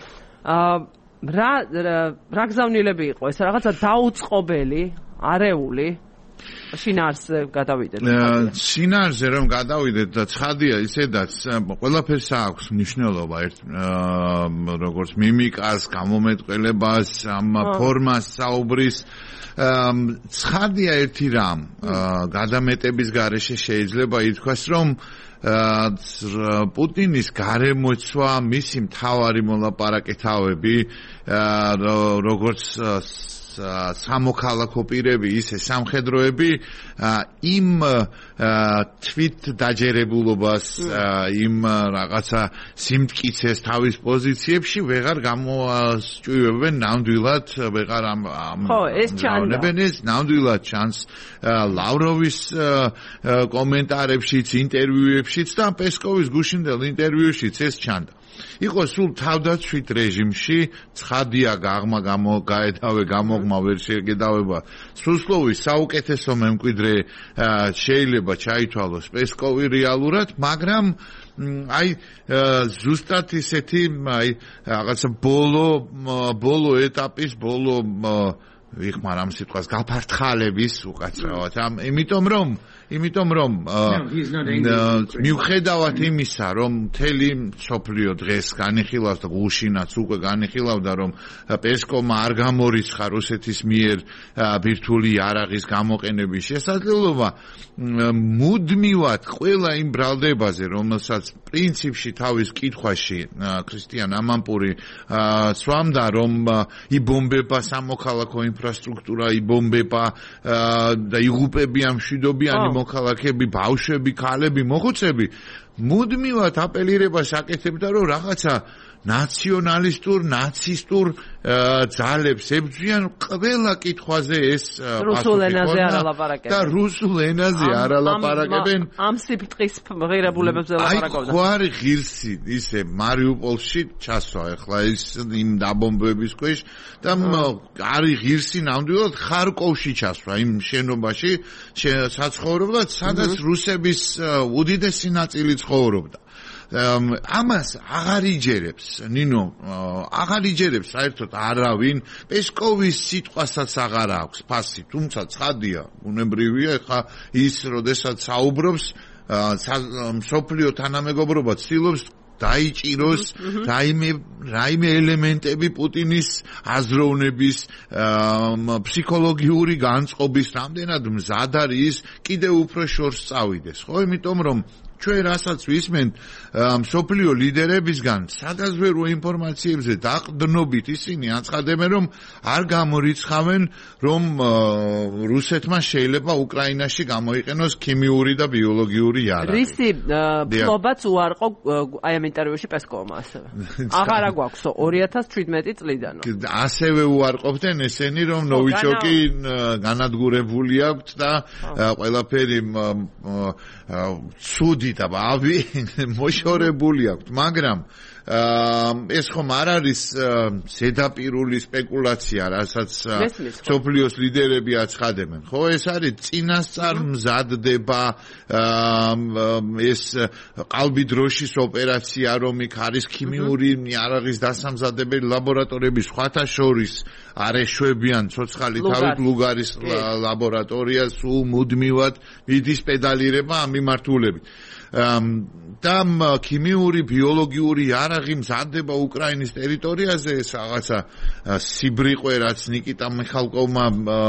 რა გზავნილები იყო ეს რაღაცა დაუწყობელი, არეული შინაარსზე გადავიდეთ. შინაარსზე რომ გადავიდეთ და ცხადია ისედაც ყველაფერს აქვს მნიშვნელობა როგორც მიმიკას, გამომეტყველებას, ამ ფორმას, საუბრის ცხადია ერთი რამ გადამეტების გარეშე შეიძლება ითქვას რომ პუტინის გარემოცვა მისი მთავარი მოლაპარაკე თავები როგორც სამოქალაქო პირები ისე სამხედროები იმ თვით დაჯერებულობას იმ რაღაცა სიმტკიცეს თავის პოზიციებში ვეღარ გამოასწვივებენ ნამდვილად ვეღარ ამნებენ ეს ნამდვილად ჩანს ლავროვის კომენტარებშიც ინტერვიუებშიც და პესკოვის გუშინდელ ინტერვიუშიც ეს ჩანდა იყო სულ თავდაცვით რეჟიმში, ცხადია გაედავე გამოგმა ვერ შეგედავება სუსლოვის საუკეთესო მემკვიდრე შეიძლება ჩაითვალოს პესკოვი რეალურად, მაგრამ აი ზუსტად ისეთი აი რაღაცა ბოლო ეტაპის ბოლო ვიხმარ ამ სიტყვას გაფართხალების უკაცრავად იმიტომ რომ მიუხედავად იმისა რომ მთელი სოფლიო დღეს განიხილავს და გუშინაც უკვე განიხილავდა რომ პესკოვმა არ გამორიცხა რუსეთის მიერ ბირთვული იარაღის გამოყენების შესაძლებლობა მუდმივად ყველა იმ ბრალდებაზე რომელსაც პრინციპში თავის კითხვაში ქრისტიან ამანპური სვამდა რომ იბომბება სამოქალაქო ინფრასტრუქტურა იბომბება და იღუპებიან მშვიდობიანი მოქალაქეები, ბავშვები, ქალები, მოხუცები, მუდმივად აპელირებას აკეთებდა, რომ რაღაცა ნაციონალისტურ, ნაცისტურ ძალებს ებრძვიან ყველა კითხვაზე ეს რუსულ ენაზე არ ალაპარაკებენ. და რუსულ ენაზე არ ალაპარაკებენ. ამ სიფრთხის ღირებულებებზე ლაპარაკობენ. აი, ხوار ღირსი ისე მარიუპოლში ჩასვა ახლა ის იმ დაბომბების ქვეშ და არის ღირსი ნამდვილად ხარკოვში ჩასვა იმ შენობაში საცხოვრებლად, სადაც რუსების უდიდესი ნაწილი ცხოვრობდა. ამას აღარ იჯერებს ნინო აღარ იჯერებს საერთოდ არავინ პესკოვის სიტყვასაც აღარ აქვს ფასი თუმცა ცხადია უნებრივია ხა ის როდესაც საუბრობს სოფლიო თანამეგობრობა ცდილობს დაიჭიროს რაიმე ელემენტები პუტინის აზროვნების ფსიქოლოგიური განწყობის რამდენად მზად არის კიდევ უფრო შორს წავიდეს ხო იმიტომ რომ ჩვენ რასაც ვისმენთ მსოფლიო ლიდერებისგან სადაზვერო ინფორმაციებზე დაყრდნობით ისინი აცხადებენ რომ არ გამორიცხავენ რომ რუსეთმა შეიძლება უკრაინაში გამოიყენოს ქიმიური და ბიოლოგიური იარაღი. რისი ფლობაც უარყო აი ამ ინტერვიუში პესკოვმა ასევე. აღარა გვაქვს 2017 წლიდან. ასევე უარყოფდნენ ესენი რომ ნოვიჩოკი განადგურებული აქვს და ყველაფერი ცუდი და ბავი მოშორებული აქვს, მაგრამ ეს ხომ არ არის ზედაპირული სპეკულაცია, რასაც სოფლიოს ლიდერები აცხადებენ. ხო, ეს არის წინასწარ მზადდება ეს ყალბი დროშის ოპერაცია, რომ იქ არის ქიმიური იარაღის დასამზადებელი ლაბორატორიები, სხვათა შორის არ ეშვებიან ცოცხალი თავით ლუგარის ლაბორატორია, სულ მუდმივად მიდის პედალირება ამ მიმართულებით. და ქიმიური ბიოლოგიური იარაღი მზადდება უკრაინის ტერიტორიაზე ეს რაღაცა სიბრიყვე რაც ნიკიტა მიხალკოვმა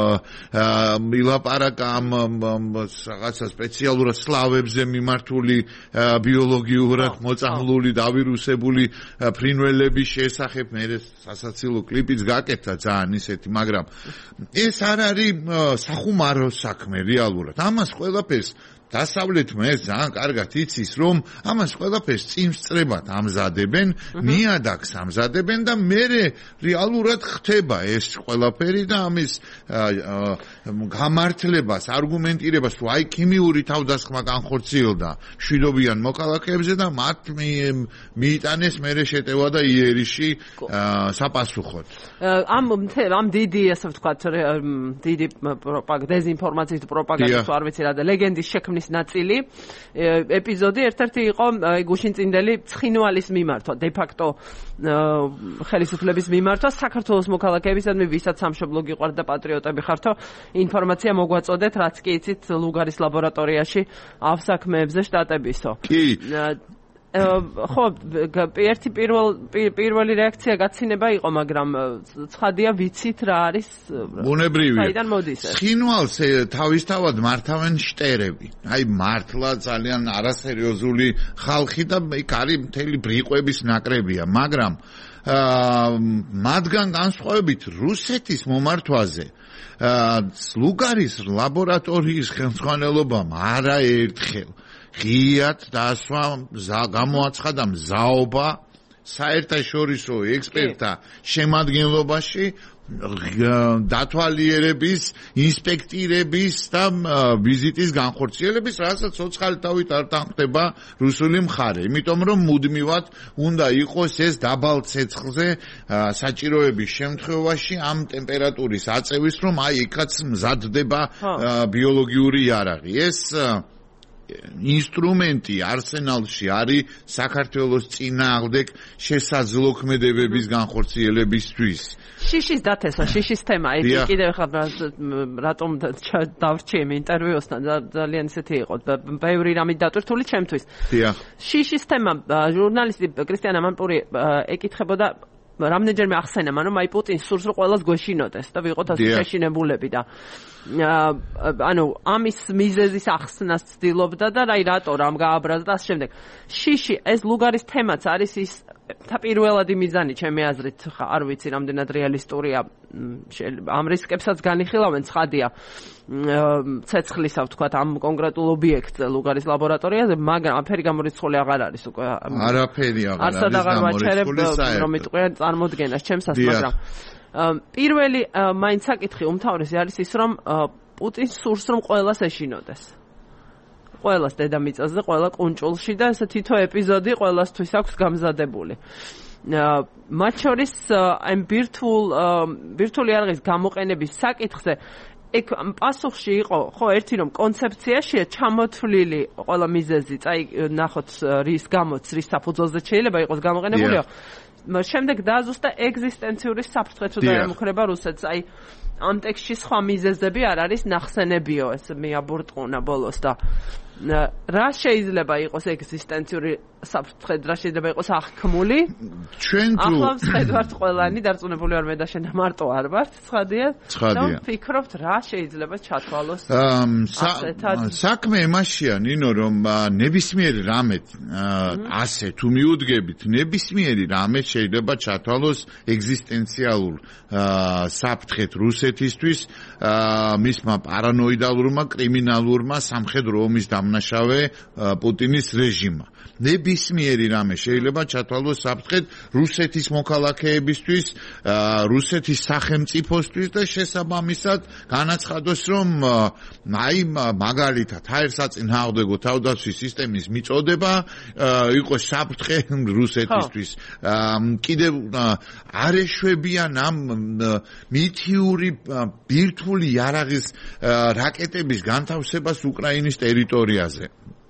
მილაპარაკა ამ რაღაცა სპეციალურად სლავებზე მიმართული ბიოლოგიურად მოწამლული დავირუსებული ფრინველების შესახებ მე სასაცილო კლიპიც გაკეთდა ძალიან ისეთი მაგრამ ეს არ არის სახუმარო საქმე რეალურად ამას ყველაფერს დასავლეთმა ეს ძალიან კარგად იცის, რომ ამას ყველაფერს წინსწრებად ამზადებენ, ნიადაგს ამზადებენ და მერე რეალურად ხდება ეს ყველაფერი და ამის გამართლებას, არგუმენტირებას, თუ აი ქიმიური თავდასხმა განხორციელდა მშვიდობიან მოქალაქეებზე და მათ მიიტანეს მერე შეტევა და იერიში საპასუხოდ. ამ დიდი ასე ვთქვათ, დიდი დეზინფორმაციის პროპაგანდის არ ვიცი რა და ლეგენდის შექმნის ნაწილი ეპიზოდი ერთ-ერთი იყო გუშინწინდელი ცხინვალის მიმართვა de facto ხელისუფლების მიმართვა საქართველოს მოქალაქეებისადმი ვისაც სამშობლო გიყვართ და პატრიოტები ხართო ინფორმაცია მოგვაწოდეთ რაც კი იცით ლუგარის ლაბორატორიაში ავსაქმეებზე შტატებისო კი ხო ერთი პირველი რეაქცია გაცინება იყო მაგრამ ცხადია ვიცით რა არის ბუნებრივია საიდან მოდის ეს ცხინვალს თავისთავად მართავენ შტერები აი მართლა ძალიან არასერიოზული ხალხი და იქ არის მთელი ბრიყვების ნაკრებია მაგრამ მათგან განსხვავებით რუსეთის მომართვაზე ლუგარის ლაბორატორიის ხელმძღვანელობამ არაერთხელ ღიად დასვა გამოაცხადა მზაობა საერთაშორისო ექსპერტთა შემადგენლობაში დათვალიერების, ინსპექტირების და ვიზიტის განხორციელების, რასაც ცოცხალი თავით არ თანხდება რუსული მხარე. იმიტომ რომ მუდმივად უნდა იყოს ეს დაბალ ცეცხლზე საჭიროების შემთხვევაში ამ ტემპერატურის აწევის, რომ აი იქაც მზადდება ბიოლოგიური იარაღი. ეს ინსტრუმენტი არსენალში არის საქართველოს წინააღმდეგ შესაძლო ქმედებების განხორციელებისთვის. შიშის დათესვა, შიშის თემა, ეს კიდევ ხარ რატომ დავრჩი იმ ინტერვიუსთან, ძალიან ისეთი იყო, ბევრი რამით დატვირთული ჩემთვის. შიშის თემა, ჟურნალისტი კრისტიან ამანპური ეკითხებოდა რამდენჯერმე ახსენა მან რომ აი პუტინს სურს რომ ყველას გვეშინოდეს და ვიყოთ ასე შეშინებულები და ანუ ამის მიზეზის ახსნას ცდილობდა და აი რატო რამ გააბრაზდა და ამ შემდეგ შიში ეს ლუგარის თემაც არის ის პირველადი მიზანი ჩემი აზრით არ ვიცი რამდენად რეალისტურია ამ რისკებსაც განიხილავენ ცხადია ცეცხლისა ვთქვათ ამ კონკრეტულ ობიექტზე ლუგარის ლაბორატორიაზე მაგრამ ამფერი გამორიცხული აღარ არის უკვე არაფერი აღარ არის გამორიცხული რომ იტყვიან წარმოდგენას ჩემსაც მაგრამ პირველი მაინც საკითხი უმთავრესი არის ის რომ პუტინს სურს რომ ყველას ეშინოდეს ყველას დედამიწაზე ყველა კუნჭულში და ეს თითო ეპიზოდი ყველასთვის აქვს გამზადებული მათ შორის ამ ბირთვული იარაღის გამოყენების საკითხზე ეგ პასუხში იყო ხო ერთი რომ კონცეფციაშია ჩამოთვლილი ყველა მიზეზი წაი ნახოთ რის გამოც რის საფუძველზე შეიძლება იყოს გამოყენებულიო შემდეგ დააზუსტა ეგზისტენციური საფრთხე თუ დაემუქრება რუსეთს აი ამ ტექსტში სხვა მიზეზები არ არის ნახსენებიო ეს მიაბურტყუნა ბოლოს და რა შეიძლება იყოს ეგზისტენციური საფრთხე რა შეიძლება იყოს აღქმული ჩვენ თუ ახლავს ხედავთ ყველანი დარწმუნებული ვარ მე და შენ მარტო არ ვართ ცხადია და ვფიქრობთ რა შეიძლება ჩათვალოს საქმე იმაშია ნინო რომ ნებისმიერი რამე ასე თუ მიუდგებით ნებისმიერი რამე შეიძლება ჩათვალოს ეგზისტენციალურ საფრთხეთ რუსეთისთვის მისმა პარანოიდალურმა კრიმინალურმა სამხედრო ომის დამნაშავე პუტინის რეჟიმმა ნებისმიერი რამე შეიძლება ჩათვალოს საფრთხეთ რუსეთის მოქალაქეებისთვის, რუსეთის სახელმწიფოსთვის და შესაბამისად განაცხადოს რომ აი მაგალითად ჰაერსაწინააღმდეგო თავდაცვის სისტემის მიწოდება იყოს საფრთხე რუსეთისთვის. კიდევ არ ეშვებიან ამ მითიური ბირთვული იარაღის რაკეტების განთავსებას უკრაინის ტერიტორიაზე.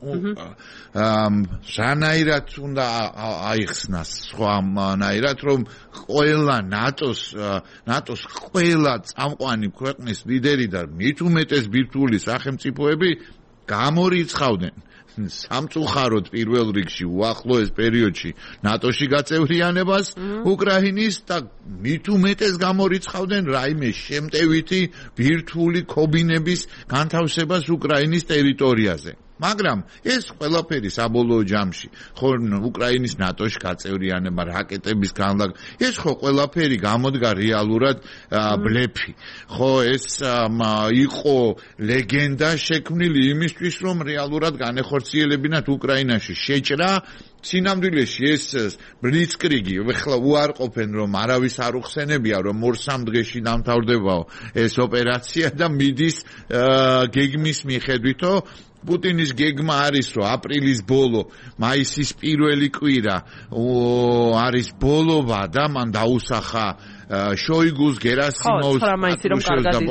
რანაირად უნდა აიხსნას სხვანაირად რომ ყველა ნატოს ყველა წამყვანი ქვეყნის ლიდერი და მით უმეტეს ბირთვული სახელმწიფოები გამორიცხავდნენ სამწუხაროდ პირველ რიგში უახლოეს პერიოდში ნატოში გაწევრიანებას უკრაინის და მით უმეტეს გამორიცხავდნენ რაიმე შემტევითი ბირთვული ქობინების განთავსებას უკრაინის ტერიტორიაზე მაგრამ ეს ყველაფერი საბოლოო ჯამში ხო უკრაინის ნატოში გაწევრიანება რაკეტების განლაგება ეს ხო ყველაფერი გამოდგა რეალურად ბლეფი ხო ეს იყო ლეგენდა შექმნილი იმისთვის რომ რეალურად განეხორციელებინათ უკრაინაში შეჭრა სინამდვილეში ეს ბლიცკრიგი ეხლა უარყოფენ რომ არავის არ უხსენებია რომ 2-3 დღეში დამთავრდებაო ეს ოპერაცია და მიდის გეგმის მიხედვითო პუტინის გეგმა არის რომ აპრილის ბოლო მაისის პირველი კვირა არის ბოლობა და მან დაუსახა შოიგუს გერასიმოვს 9 მაისი რომ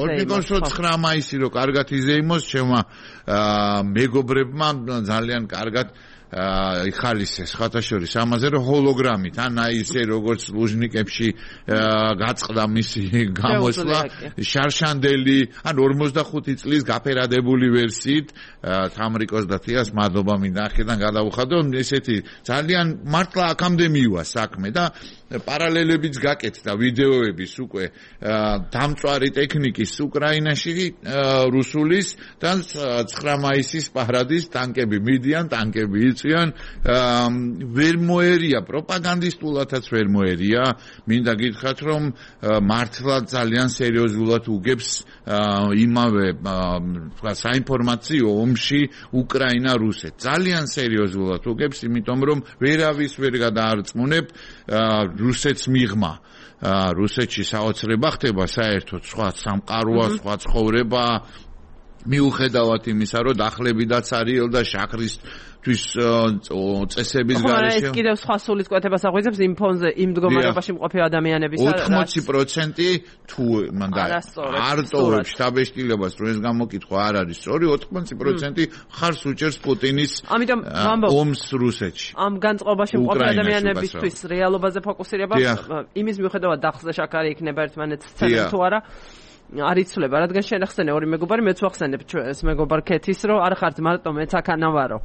კარგად იზეიმოს ჩემმა მეგობრებმა ძალიან კარგად იხალისეს ხათაშორის ამაზე რომ ჰოლოგრამით ან აი ესე როგორც ლუჟნიკებში გაწყდა მისი გამოსვლა შარშანდელი ან 45 წლის გაფერადებული ვერსიით თამრიკოს და თიას მადლობა მინდა აქედან გადავუხადო ესეთი ძალიან მართლა აქამდე მივა საქმე და პარალელებიც გაკეთდა ვიდეოების უკვე დამწვარი ტექნიკის უკრაინაში რუსულის და 9 მაისის პარადის ტანკები მიდიან ტანკები მოუწიან ვერ მოერია პროპაგანდისტულათაც ვერ მოერია მინდა გითხრათ რომ მართლა ძალიან სერიოზულად უგებს იმავე საინფორმაციო ომში უკრაინა რუსეთ ძალიან სერიოზულად უგებს იმიტომ რომ ვერავის ვერ გადაარწმუნებ რუსეთს მიღმა რუსეთში საოცრება ხდება საერთოდ სხვა სამყაროა სხვა ცხოვრება მიუხედავად იმისა რომ დახლებიდაც არის ელდა შაქრისთვის წესების გარეშე ეს კიდევ სხვა სულის კვეთებას აღვიძებს იმ ფონზე იმ მდგომარეობაში მყოფი ადამიანებისა 80% თუ მანდა არ ტოვებს შტაბეშტილებას რომ ეს გამოკითხვა არ არის სწორი 80% ხარს უჭერს პუტინის ომს რუსეთში ამ განწყობაში მყოფი ადამიანებისთვის რეალობაზე ფოკუსირება იმის მიუხედავად დახზე შაქარი იქნება ერთმანეთს ცეცხლი თუ არა არიცვლება, რადგან შენ ახსენე ორი მეგობარი, მეც ვახსენებ ეს მეგობარ ქეთის, რომ არ ხართ მარტო მეც აქანავარო.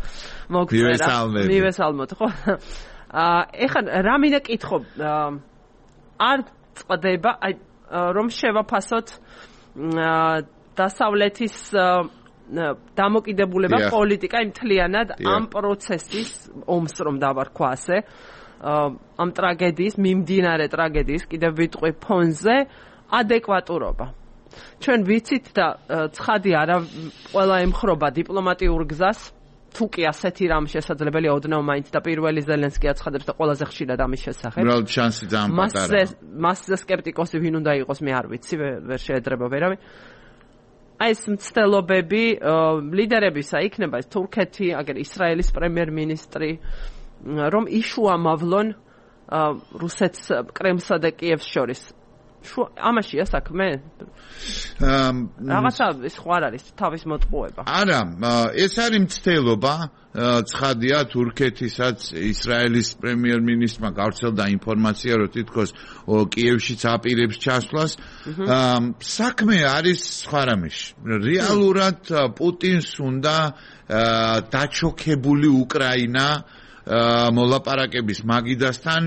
მივესალმოთ, ხო? ეხლა რა მინდა კითხო, არ წდება, აი რომ შევაფასოთ დასავლეთის დამოკიდებულება პოლიტიკა მთლიანად ამ პროცესის ომს რომ დავარქვა ასე, ამ ტრაგედიის, მიმდინარე ტრაგედიის კიდევ ვიტყვი ფონზე ადეკვატურობა. ჩვენ ვიცით და ცხადი არა ყველა ემხრობა დიპლომატიურ გზას თუ კი ასეთი რამ შესაძლებელია ოდნავ მაინც და პირველი ზელენსკი აცხადებს და ყველაზე ხშირად ამის შესახებ. უბრალოდ შანსი ძალიან პატარაა. მასზე სკეპტიკოსი ვინ უნდა იყოს მე არ ვიცი ვერ შეედრება ვერავინ. აი ეს მცდელობები ლიდერებისა იქნება ეს თურქეთი, აგერ ისრაელის პრემიერ-მინისტრი რომ იშუამავლონ რუსეთს კრემლსა და კიევს შორის. ამაშია საქმე? რაღაცა ის ხო არ არის თავის მოტყუება. არა, ეს არის მცდელობა, ცხადია თურქეთისაც ისრაელის პრემიერ-მინისტრმა გავრცელდა ინფორმაცია, რომ თითქოს კიევშიც აპირებს ჩასვლას. საქმე არის სხვა რამეში. რეალურად პუტინს უნდა დაჩოქებული უკრაინა მოლაპარაკების მაგიდასთან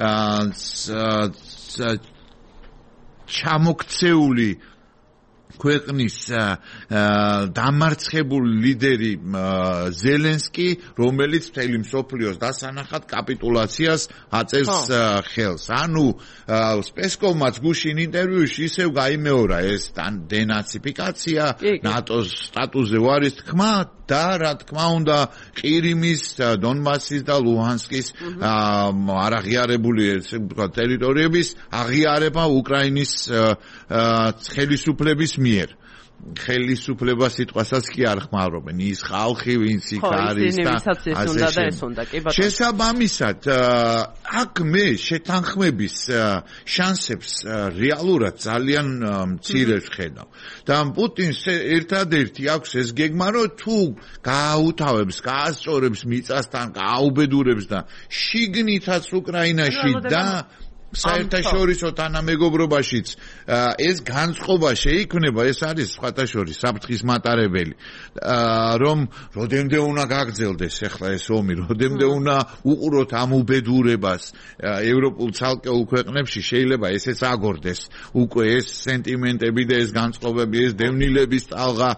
ჩამოქცეული ქვეყნის დამარცხებული ლიდერი ზელენსკი, რომელიც მთელი მსოფლიოს დასანახად კაპიტულაციას აწევს ხელს. ანუ პესკოვმაც გუშინ ინტერვიუში ისევ გაიმეორა ეს დენაციფიკაცია, ნატოს სტატუსზე ვარის თქმა და რა თქმა უნდა ყირიმის, დონბასის და ლუჰანსკის არაღიარებული ესე ვთქვათ ტერიტორიების აღიარება უკრაინის ხელისუფლების მიერ. ხელისუფლება სიტყვასაც კი არ ხმარობენ. ის ხალხი, ვინც იქ არის და შესაბამისად, აქ მე შეთანხმების შანსებს რეალურად ძალიან მცირეს ხედავ. და პუტინს ერთადერთი აქვს ეს გეგმა, რომ თუ გააუთავებს, გაასწორებს მიწასთან, გააუბედურებს და შიგნითაც უკრაინაში და საერთაშორისო თანამეგობრობაშიც ეს განწყობა შეიქმნება, ეს არის სხვათა შორის საფრთხის მატარებელი, რომ როდემდე უნდა გაგრძელდეს ახლა ეს ომი, როდემდე უნდა უყუროთ ამ უბედურებას ევროპულ ცალკეულ ქვეყნებში, შეიძლება ესეც აგორდეს უკვე ეს სენტიმენტები და ეს განწყობები, ეს დევნილების ტალღა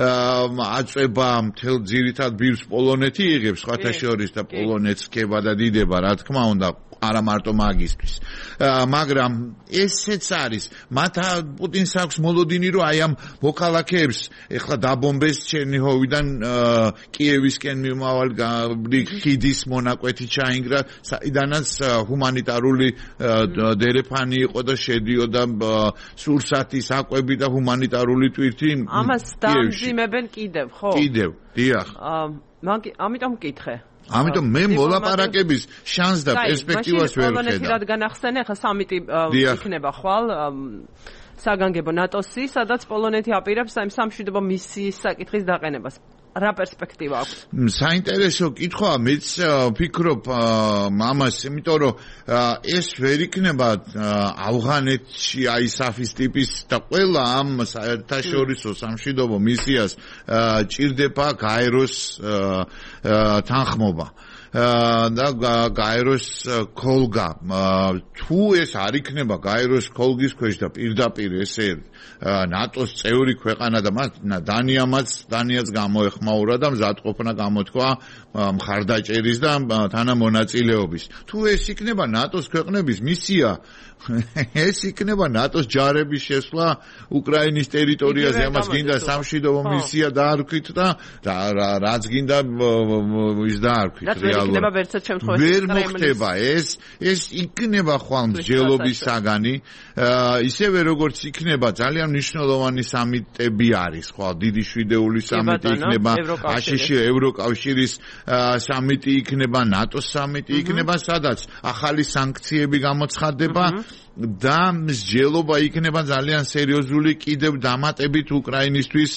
აწვება მთელ ძირითად ბირს პოლონეთი იღებს სხვათა შორის და პოლონეთს ქება და დიდება, რა თქმა უნდა არა მარტო მაგისტრის. მაგრამ ესეც არის, მათ პუტინს აქვს მოლოდინი, რომ აი ამ მოქალაქეებს ეხლა დაბომბეს ჩერნიჰოვიდან კიევისკენ მიმავალი ხიდის მონაკვეთი ჩაინგრა, საიდანაც ჰუმანიტარული დერეფანი იყო და შედიოდა სურსათის აკვები და ჰუმანიტარული ტვირთი. ამას დაამძიმებენ კიდევ, ხო? კიდევ, დიახ. ამიტომ მკითხე. ამიტომ მე მოლაპარაკების შანსს და პერსპექტივას ვერ ვხედავ. რადგან ახსენე, ხა სამიტი იქნება ხვალ საგანგებო ნატოსი, სადაც პოლონეთი აპირებს ამ სამშვიდობო მისიის საკითხის დაყენებას. რა პერსპექტივა აქვს? საინტერესო კითხვაა, მეც ვფიქრობ ამას, იმიტომ რომ ეს ვერ იქნება ავღანეთში აისაფის ტიპის და ყველა ამ საერთაშორისო სამშვიდობო მისიას ჭირდება გაეროს თანხმობა. და გაეროს ქოლგა თუ ეს არ იქნება გაეროს ქოლგის ქვეშ და პირდაპირ ესე ნატოს წევრი ქვეყანა და დანიაც გამოეხმაურა და მზადყოფნა გამოთქვა მხარდაჭერის და თანამონაწილეობის. თუ ეს იქნება ნატოს ქვეყნების მისია, ეს იქნება ნატოს ჯარების შესვლა უკრაინის ტერიტორიაზე, ამას გინდა სამშვიდობო მისია დაარქვით და რაც გინდა ის დაარქვით რეალურად. ვერ მოხდება ეს იქნება ხვალ მსჯელობის საგანი, ისევე როგორც იქნება ძალიან მნიშვნელოვანი სამიტები არის, ხვალ დიდი შვიდეული სამიტი იქნება, აშშ ევროკავშირის სამიტი იქნება, ნატოს სამიტი იქნება, სადაც ახალი სანქციები გამოცხადდება და მსჯელობა იქნება ძალიან სერიოზული კიდევ დამატებით უკრაინისთვის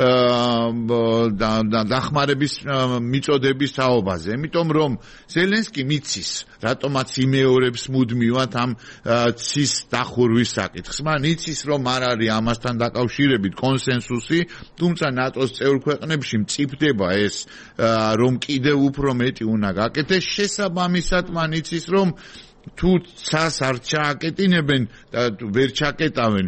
დახმარების მიწოდების თაობაზე. იმიტომ რომ ზელენსკი მიცის, რატომაც იმეორებს მუდმივად ამ ცის დახურვის საკითხს. მან იცის, რომ არ არის ამასთან დაკავშირებით კონსენსუსი, თუმცა ნატოს წევრ ქვეყნებში მწიფდება ეს, რომ კიდევ უფრო მეტი უნდა გაკეთდეს. შესაბამისად, მან იცის, რომ თუ ცას არ ჩააკეტინებენ და ვერ ჩაკეტავენ,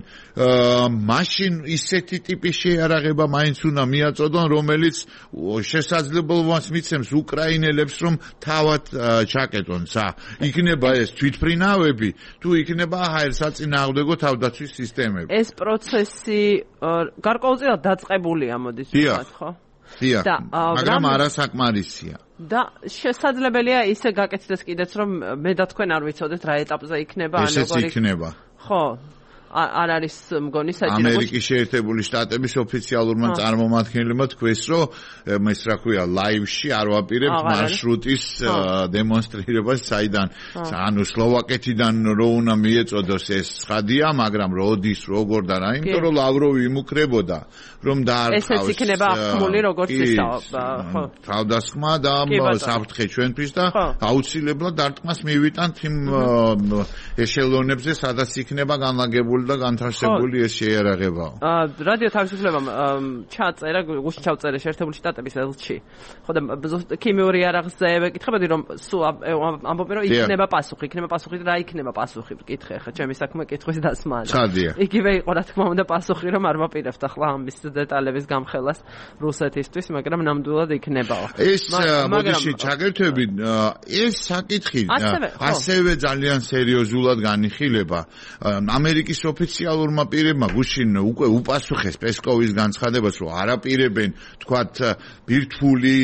მაშინ ისეთი ტიპის შეიარაღება მაინც უნდა მიაწოდონ, რომელიც შესაძლებლობას მიცემს უკრაინელებს, რომ თავად ჩაკეტონ ცა. იქნება ეს თვითმფრინავები, თუ იქნება საწინააღმდეგო თავდაცვის სისტემები. ეს პროცესი გარკვეულწილად დაწყებულია, მოდის ვთქვათ, ხო? დიახ, მაგრამ არასაკმარისია. და შესაძლებელია ისე გაკეთდეს კიდეც, რომ მე და თქვენ არ ვიცოდეთ რა ეტაპზე იქნება, ან როგორი იქნება. ხო, არ არის მგონი საჭირო. ამერიკის შეერთებული შტატების ოფიციალურმა წარმომადგენლებმა თქვეს, რომ ეს რა ქვია, ლაივში არ ვაპირებთ მარშრუტის დემონსტრირებას, საიდან ანუ სლოვაკეთიდან რო უნდა მიეწოდოს ეს ცხადია, მაგრამ როდის, როგორ და რა, იმიტომ რომ ლავროვი იმუქრებოდა, რომ დაარქვას. ესეც იქნება ახმული როგორც ისა, ხო. თავდასხმა და საფრთხე ჩვენთვის და აუცილებლად დარტყმას მივიტანთ იმ ეშელონებზე, სადაც იქნება განლაგებული და განთავსებული ეს შეიარაღებაა. რადიო თავისუფლებამ ჩაწერა, გუშინ ჩავწერე შეერთებული შტატების ელჩი. ხო და ქიმიური იარაღზე ეკითხებოდი, რომ სულ ამბობენ, რომ იქნება პასუხი და რა იქნება პასუხი, ვკითხე ხა, ჩემი საქმე კითხვის დასმაა. იგივე იყო რა თქმა უნდა პასუხი, რომ არ ვაპირებთ ახლა ამის დეტალების გამხელას რუსეთისთვის, მაგრამ ნამდვილად იქნებაო. ეს მოდიში ჩაგერთვები, ეს საკითხი ასევე ძალიან სერიოზულად განიხილება. ამერიკის ოფიციალურმა პირებმა გუშინ უკვე უპასუხეს პესკოვის განცხადებას, რომ არაპირებენ, თქვათ, ბირთვული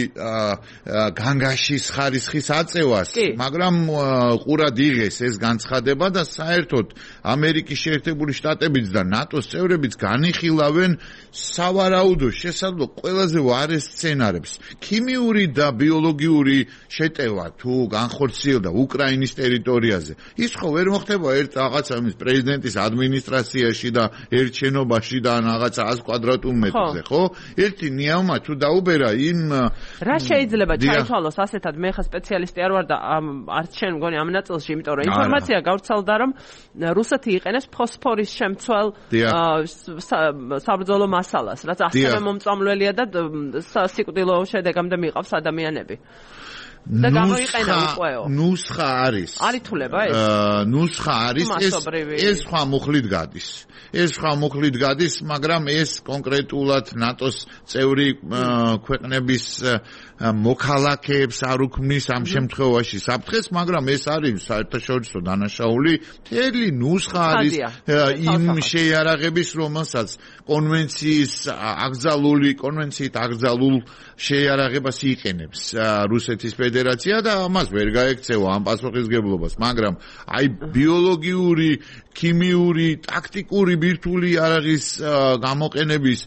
განგაშის ხარისხის აწევას, მაგრამ ყურად იღეს ეს განცხადება და საერთოდ ამერიკის შეერთებული შტატებიც და ნატოს წევრებიც განიხილავენ სავარაუდო შესაძლო ყველაზე ვარეს სცენარებს. ქიმიური და ბიოლოგიური შეტევა თუ განხორციელდა უკრაინის ტერიტორიაზე. ის ხო ვერ მოხდება ერთ რაღაცა პრეზიდენტის ადმინისტრაციაში და ერთ შენობაში და რაღაცა 100 კვადრატულ მეტრზე, ხო? ერთი ნიავმა თუ დაუბერა იმ რა შეიძლება ჩაითვალოს ასეთად, მე ხა სპეციალისტი არ ვარ და არც შენ მგონი ამ ნაწილში, იმიტომ რომ ინფორმაცია გავრცელდა, რომ რუსეთი იყენებს ფოსფორის შემცველ საბრძოლო მასალას, რაც ასევე მომწამლველია და სიკვდილო შედეგამდე მიყავს ადამიანები. და გამოიყენა უყეო. ნუსხა არის. არ ითვლება ეს? ნუსხა არის, ეს სხვა მუხლით გადის. ეს სხვა მუხლით გადის, მაგრამ ეს კონკრეტულად ნატოს წევრი ქვეყნების მოქალაქეებს არ უქმნის ამ შემთხვევაში საფრთხეს, მაგრამ ეს არის საერთაშორისო დანაშაული. მთელი ნუსხა არის იმ შეიარაღების, რომელსაც კონვენციით აკრძალულ შეიარაღებას იყენებს რუსეთის ფედერაცია და ამას ვერ გაექცევა ამ პასუხისგებლობას, მაგრამ აი ბიოლოგიური, ქიმიური, ტაქტიკური ბირთვული იარაღის გამოყენების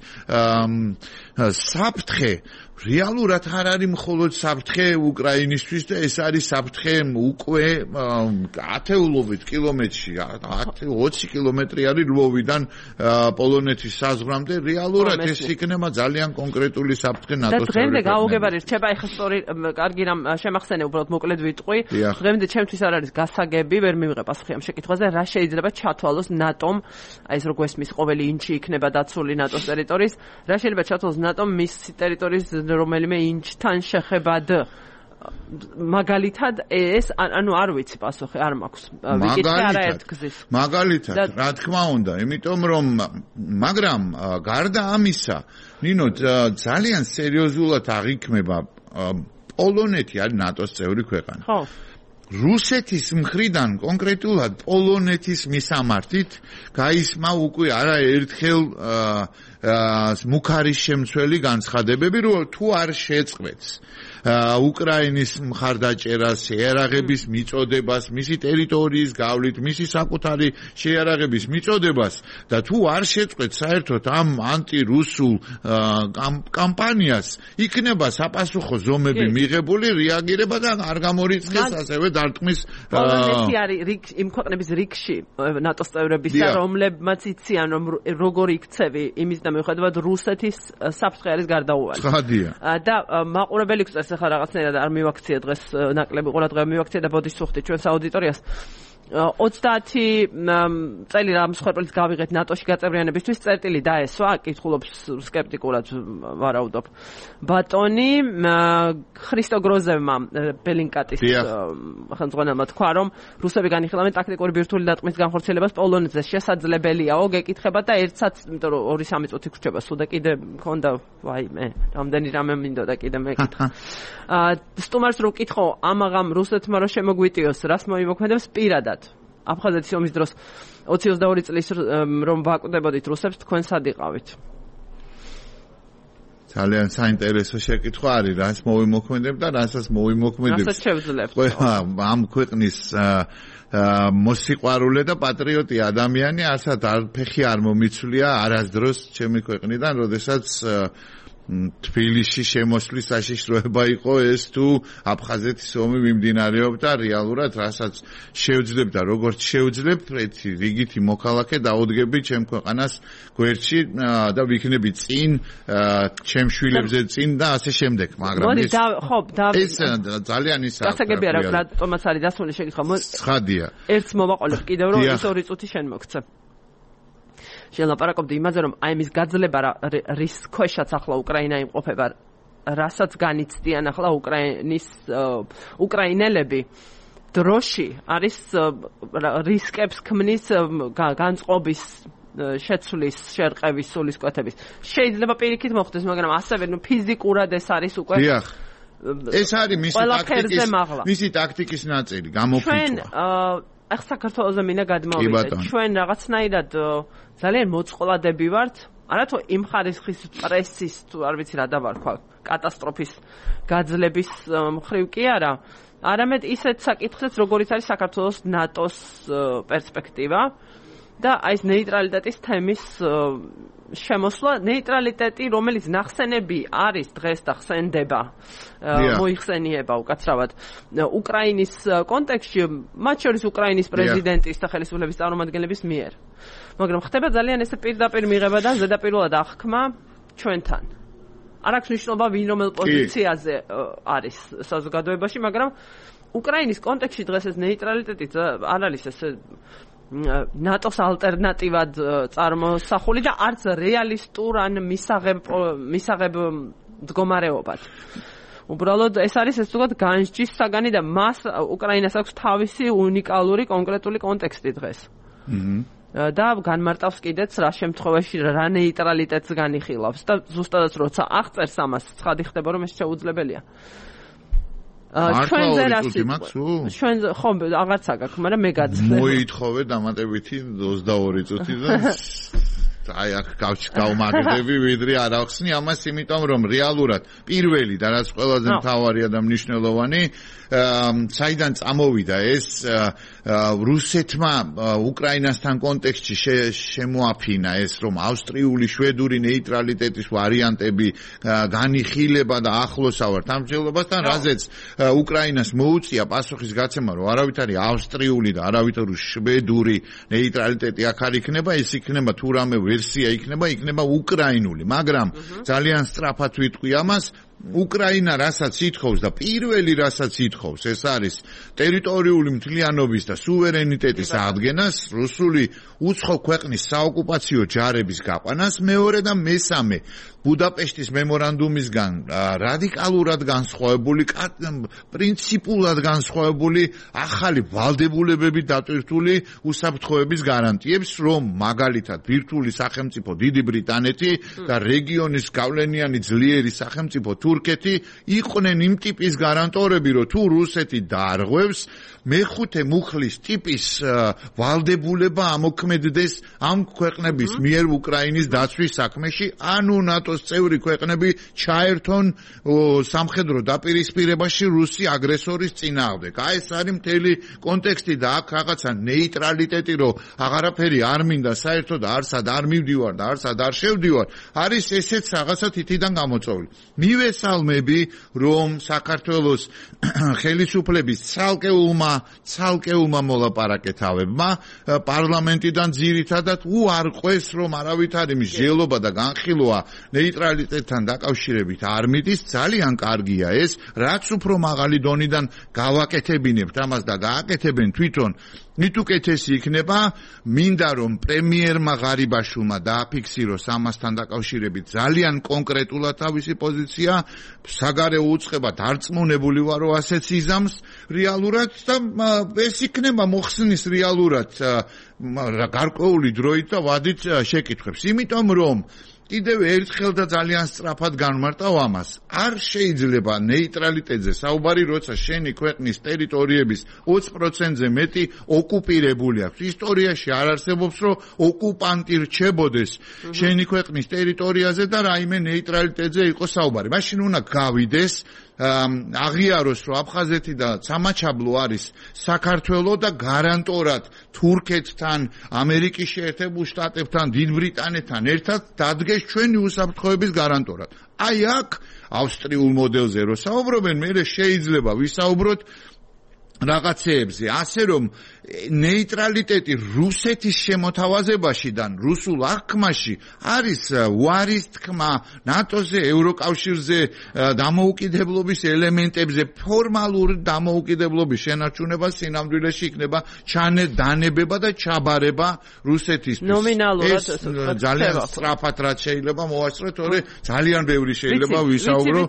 საფრთხე რეალურად არ არის მხოლოდ საფრთხე უკრაინისთვის და ეს არის საფრთხე უკვე ათეულობით კილომეტრში, 20 კილომეტრი არის ლვოვიდან პოლონეთის საზღვრამდე, რეალურად ეს იქნება ძალიან კონკრეტული საფრთხე ნატოს. და დღემდე გაუგებარი რჩება, ეხლა სწორი კარგი რამ შემახსენე, უბრალოდ მოკლედ ვიტყვი. დღემდე ჩემთვის არ არის გასაგები, ვერ მივიღე პასუხი ამ შეკითხვაზე, რა შეიძლება ჩათვალოს ნატომ, აი ეს რო გვესმის ყოველი ინჩი იქნება დაცული ნატოს ტერიტორიის, რა შეიძლება ჩათვალოს ნატომ მის ტერიტორიის რომელიმე ინჩთან შეხებად მაგალითად ეს ანუ არ ვიცი პასუხი არ მაქვს ვიკითხე არაერთ გზის მაგალითად რა თქმა უნდა იმიტომ რომ მაგრამ გარდა ამისა ნინო ძალიან სერიოზულად აღიქმება პოლონეთი არის ნატოს წევრი ქვეყანა ხო რუსეთის მხრიდან კონკრეტულად პოლონეთის მისამართით გაისმა უკვე არაერთხელ მუქარის შემცველი განცხადებები რომ თუ არ შეწყვეტს უკრაინის მხარდაჭერას, შეიარაღების მიწოდებას, მისი ტერიტორიის გავლით, მისი საკუთარი შეიარაღების მიწოდებას და თუ არ შეწყვეტს საერთოდ ამ ანტირუსულ კამპანიას, იქნება საპასუხო ზომები მიღებული რეაგირება და არ გამორიცხეს ასევე დარტყმის პოლონეთი არის იმ ქვეყნების რიგში ნატოს წევრებისა, რომლებმაც იციან რომ როგორ იქცევი იმის და მიუხედავად რუსეთის საფრთხე არის გარდაუვალი. და მაყურებელი გვწევს ახლა რაღაცნაირად არ მივაქციე დღეს ნაკლები ყურადღება მივაქციე და ბოდიშ სუხდი ჩვენს აუდიტორიას 30 წელი რა მსხვერპლით გავიღეთ ნატოში გაწევრიანებისთვის წერტილი დაესვა კითხულობს სკეპტიკურად ვარაუდობ ბატონი ხრისტო გროზევმა ბელინკატის ხელმძღვანელმა თქვა რომ რუსები განიხილავენ ტაქტიკური ბირთვული დარტყმის განხორციელებას პოლონეთზე შესაძლებელიაო გეკითხება და ერთსაც იმიტომ რომ 2-3 წუთი გრჩება სულ და კიდე მქონდა ვაიმე რამდენი რამე მინდოდა კიდე მეკითხა სტუმარს რო კითხო ამაღამ რუსეთმა რო შემოგვიტიოს რას მოიმოქმედებს პირადად აფხაზეთის ომის დროს 20-22 წლის რომ ვაკვდებოდით რუსებს თქვენ სად იყავით? ძალიან საინტერესო შეკითხვა არის, რაც მოვიმოქმედებ და რასაც მოვიმოქმედებ. რასაც შევძლებთ. ამ ქვეყნის მოსიყვარულე და პატრიოტი ადამიანი არსად არ ფეხი არ მომიცვლია არასდროს ჩემი ქვეყნიდან, როდესაც თბილისში შემოსვლის საშიშროება იყო ეს თუ აფხაზეთის ომი მიმდინარეობდა რეალურად რასაც შევძლებ და როგორც შევძლებ ერთი რიგითი მოქალაქე დაუდგები ჩემ ქვეყანას გვერდში და ვიქნები წინ ჩემ შვილებზე წინ და ასე შემდეგ მაგრამ ეს ძალიან ისაა გასაგები არა რატომაც არის დასმული შეკითხვა ცხადია ერთს მოვაყოლებ კიდევ რომ ის 2 წუთი შენ მოგცე შელაპარაკობდი იმაზე რომ აი მის გაძლება რის ქვეშაც ახლა უკრაინა იმყოფება რასაც განიცდიან ახლა უკრაინელები დროში არის რისკებს ქმნის განწყობის შეცვლის შერყევის სულისკვეთების შეიძლება პირიქით მოხდეს მაგრამ ასევე ფიზიკურად ეს არის უკვე დიახ ეს არის მისი ტაქტიკის ნაწილი გამოფიტვა ახ საქართველოზე მინდა გადმოვიდეთ ჩვენ რაღაცნაირად ძალიან მოწყვლადები ვართ არათუ იმ ხარისხის პრესის თუ არ ვიცი რა დავარქვა კატასტროფის გაძლების მხრივ კი არა არამედ ისეთ საკითხებს როგორიც არის საქართველოს ნატოს პერსპექტივა და აი ეს ნეიტრალიტეტის თემის შემოსვლა ნეიტრალიტეტი რომელიც ნახსენები არის დღეს და ხსენდება მოიხსენიება უკაცრავად უკრაინის კონტექსტში მათ შორის უკრაინის პრეზიდენტის და ხელისუფლების წარმომადგენლების მიერ მაგრამ ხდება ძალიან ესე პირდაპირ მიღება და ზედაპირულად აღქმა ჩვენთან არ აქვს მნიშვნელობა ვინ რომელ პოზიციაზე არის საზოგადოებაში მაგრამ უკრაინის კონტექსტში დღეს ეს ნეიტრალიტეტი არ არის ესე ნატოს ალტერნატივად წარმოსახული და არც რეალისტურ ან მისაღებ მდგომარეობად. უბრალოდ ეს არის ეს თქო განსჯის საგანი და მას უკრაინას აქვს თავისი უნიკალური კონკრეტული კონტექსტი დღეს. და განმარტავს კიდეც რა შემთხვევაში რა ნეიტრალიტეტს განიხილავს და ზუსტადაც როცა აღწერს ამას ცხადი ხდება რომ ეს შეუძლებელია. ჩვენზე რასი ჩვენ ხომ აღარცა გაქვს მაგრამ მე გაძლევ მოითხოვე დამატებითი 22 წუთი და აი აქ გავმაგდები ვიდრე არ ახსნი ამას იმიტომ რომ რეალურად პირველი და რაც ყველაზე მთავარია და მნიშვნელოვანი საიდან წამოვიდა ეს რუსეთმა უკრაინასთან კონტექსტში შემოაფინა ეს რომ ავსტრიული შვედური ნეიტრალიტეტის ვარიანტები განიხილება და ახლოსავართ ამ მსჯელობასთან რაზეც უკრაინას მოუწია პასუხის გაცემა რომ არავით არის ავსტრიული და არავით შვედური ნეიტრალიტეტი აქ არ იქნება ეს იქნება თუ რამე ვერსია იქნება უკრაინული მაგრამ ძალიან სწრაფად ვიტყვი ამას უკრაინა რასაც ითხოვს და პირველი რასაც ითხოვს ეს არის ტერიტორიული მთლიანობის და სუვერენიტეტის აღდგენას, რუსული უცხო ქვეყნის საოკუპაციო ჯარების გაყვანას, მეორე და მესამე ბუდაპეშტის მემორანდუმისგან რადიკალურად განსხვავებული, პრინციპულად განსხვავებული ახალი ვალდებულებებით დატვირთული უსაფრთხოების გარანტიებს, რომ მაგალითად ბირთვული სახელმწიფო დიდი ბრიტანეთი და რეგიონის გავლენიანი ძლიერი სახელმწიფო თურქეთი იყვნენ იმ ტიპის გარანტორები, რომ თუ რუსეთი დაარღვევს, მეხუთე მუხლის ტიპის ვალდებულება ამოქმედდეს ამ ქვეყნების მიერ უკრაინის დაცვის საქმეში, ანუ ნატოს წევრი ქვეყნები ჩაერთონ სამხედრო დაპირისპირებაში რუსი აგრესორის წინააღმდეგ. აი ეს არის მთელი კონტექსტი და აქ რაღაცა ნეიტრალიტეტი, რომ აღარაფერი არ მინდა საერთოდ არსად არ მივდივარ და არსად არ შევდივარ, არის ესეც რაღაცა თითიდან გამოწვეული. მივესალმები, რომ საქართველოს ხელისუფლების ცალკეულმა მოლაპარაკეთავებმა პარლამენტიდან ძირითადად უარყვეს, რომ არავითარი მსჯელობა და განხილვა ნეიტრალიტეტთან დაკავშირებით არ მიდის. ძალიან კარგია ეს, რაც უფრო მაღალი დონიდან გავაკეთებინებთ ამას და გააკეთებენ თვითონ, მით უკეთესი იქნება. მინდა რომ პრემიერმა ღარიბაშვილმა დააფიქსიროს ამასთან დაკავშირებით ძალიან კონკრეტულად თავისი პოზიცია, საგარეო უწყება დარწმუნებული ვარო ასეც იზამს რეალურად და ეს იქნება მოხსნის რეალურად გარკვეული დროით და ვადით შეკითხვებს, იმიტომ რომ კიდევ ერთხელ და ძალიან სწრაფად განმარტავ ამას. არ შეიძლება ნეიტრალიტეტზე საუბარი, როცა შენი ქვეყნის ტერიტორიების 20%-ზე მეტი ოკუპირებული აქვს. ისტორიაში არ არსებობს, რომ ოკუპანტი რჩებოდეს შენი ქვეყნის ტერიტორიაზე და რაიმე ნეიტრალიტეტზე იყოს საუბარი. მაშინ უნდა გავიდეს აღიაროს, რომ აფხაზეთი და სამაჩაბლო არის საქართველოს და გარანტორად თურქეთთან, ამერიკის შეერთებულ შტატებთან, დიდ ბრიტანეთთან ერთად დადგეს ჩვენი უსაფრთხოების გარანტორად. აი აქ ავსტრიულ მოდელზე რო საუბრობენ, მე შეიძლება ვისაუბროთ რაღაცეებზე, ასე რომ ნეიტრალიტეტი რუსეთის შემოთავაზებაშიდან რუსულ აღქმაში არის უარის თქმა ნატოზე, ევროკავშირზე, დამოუკიდებლობის ელემენტებზე, ფორმალური დამოუკიდებლობის შენარჩუნება სინამდვილეში იქნება დანებება და ჩაბარება რუსეთისთვის. ნომინალურად ძალიან სწრაფად რაც შეიძლება მოვასწროთ, თორე ძალიან ბევრი შეიძლება ვისაუბრო,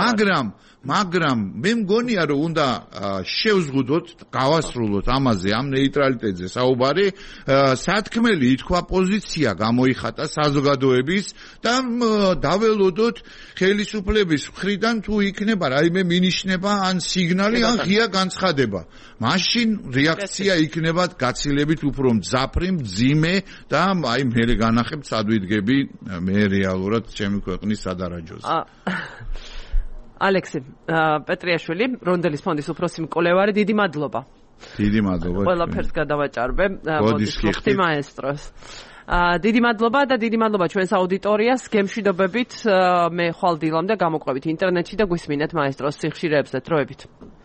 მაგრამ მე მგონია რომ უნდა შევზღუდოთ, გავასრულოთ ამაზე, ამ ნეიტრალიტეტზე საუბარი, სათქმელი ითქვა პოზიცია გამოიხატა საზოგადოების და დაველოდოთ ხელისუფლების მხრიდან თუ იქნება რაიმე მინიშნება ან სიგნალი ან ღია განცხადება. მაშინ რეაქცია იქნება გაცილებით უფრო მძაფრი, მძიმე და აი მე განახებ სად ვიდგები მე რეალურად ჩემი ქვეყნის სადარაჯოზე. ალექსი პეტრიაშვილი, რონდელის ფონდის უფროსი მკვლევარი, დიდი მადლობა. დიდი მადლობა. ყველაფერს გადავაჭარბე. მოდის ხოხტი მაესტროს. დიდი მადლობა და დიდი მადლობა ჩვენს აუდიტორიას. გემშვიდობებით მე ხვალ დილამდე გამოყვებით ინტერნეტში და გვისმინეთ მაესტროს სიხშირეებზე. დროებით.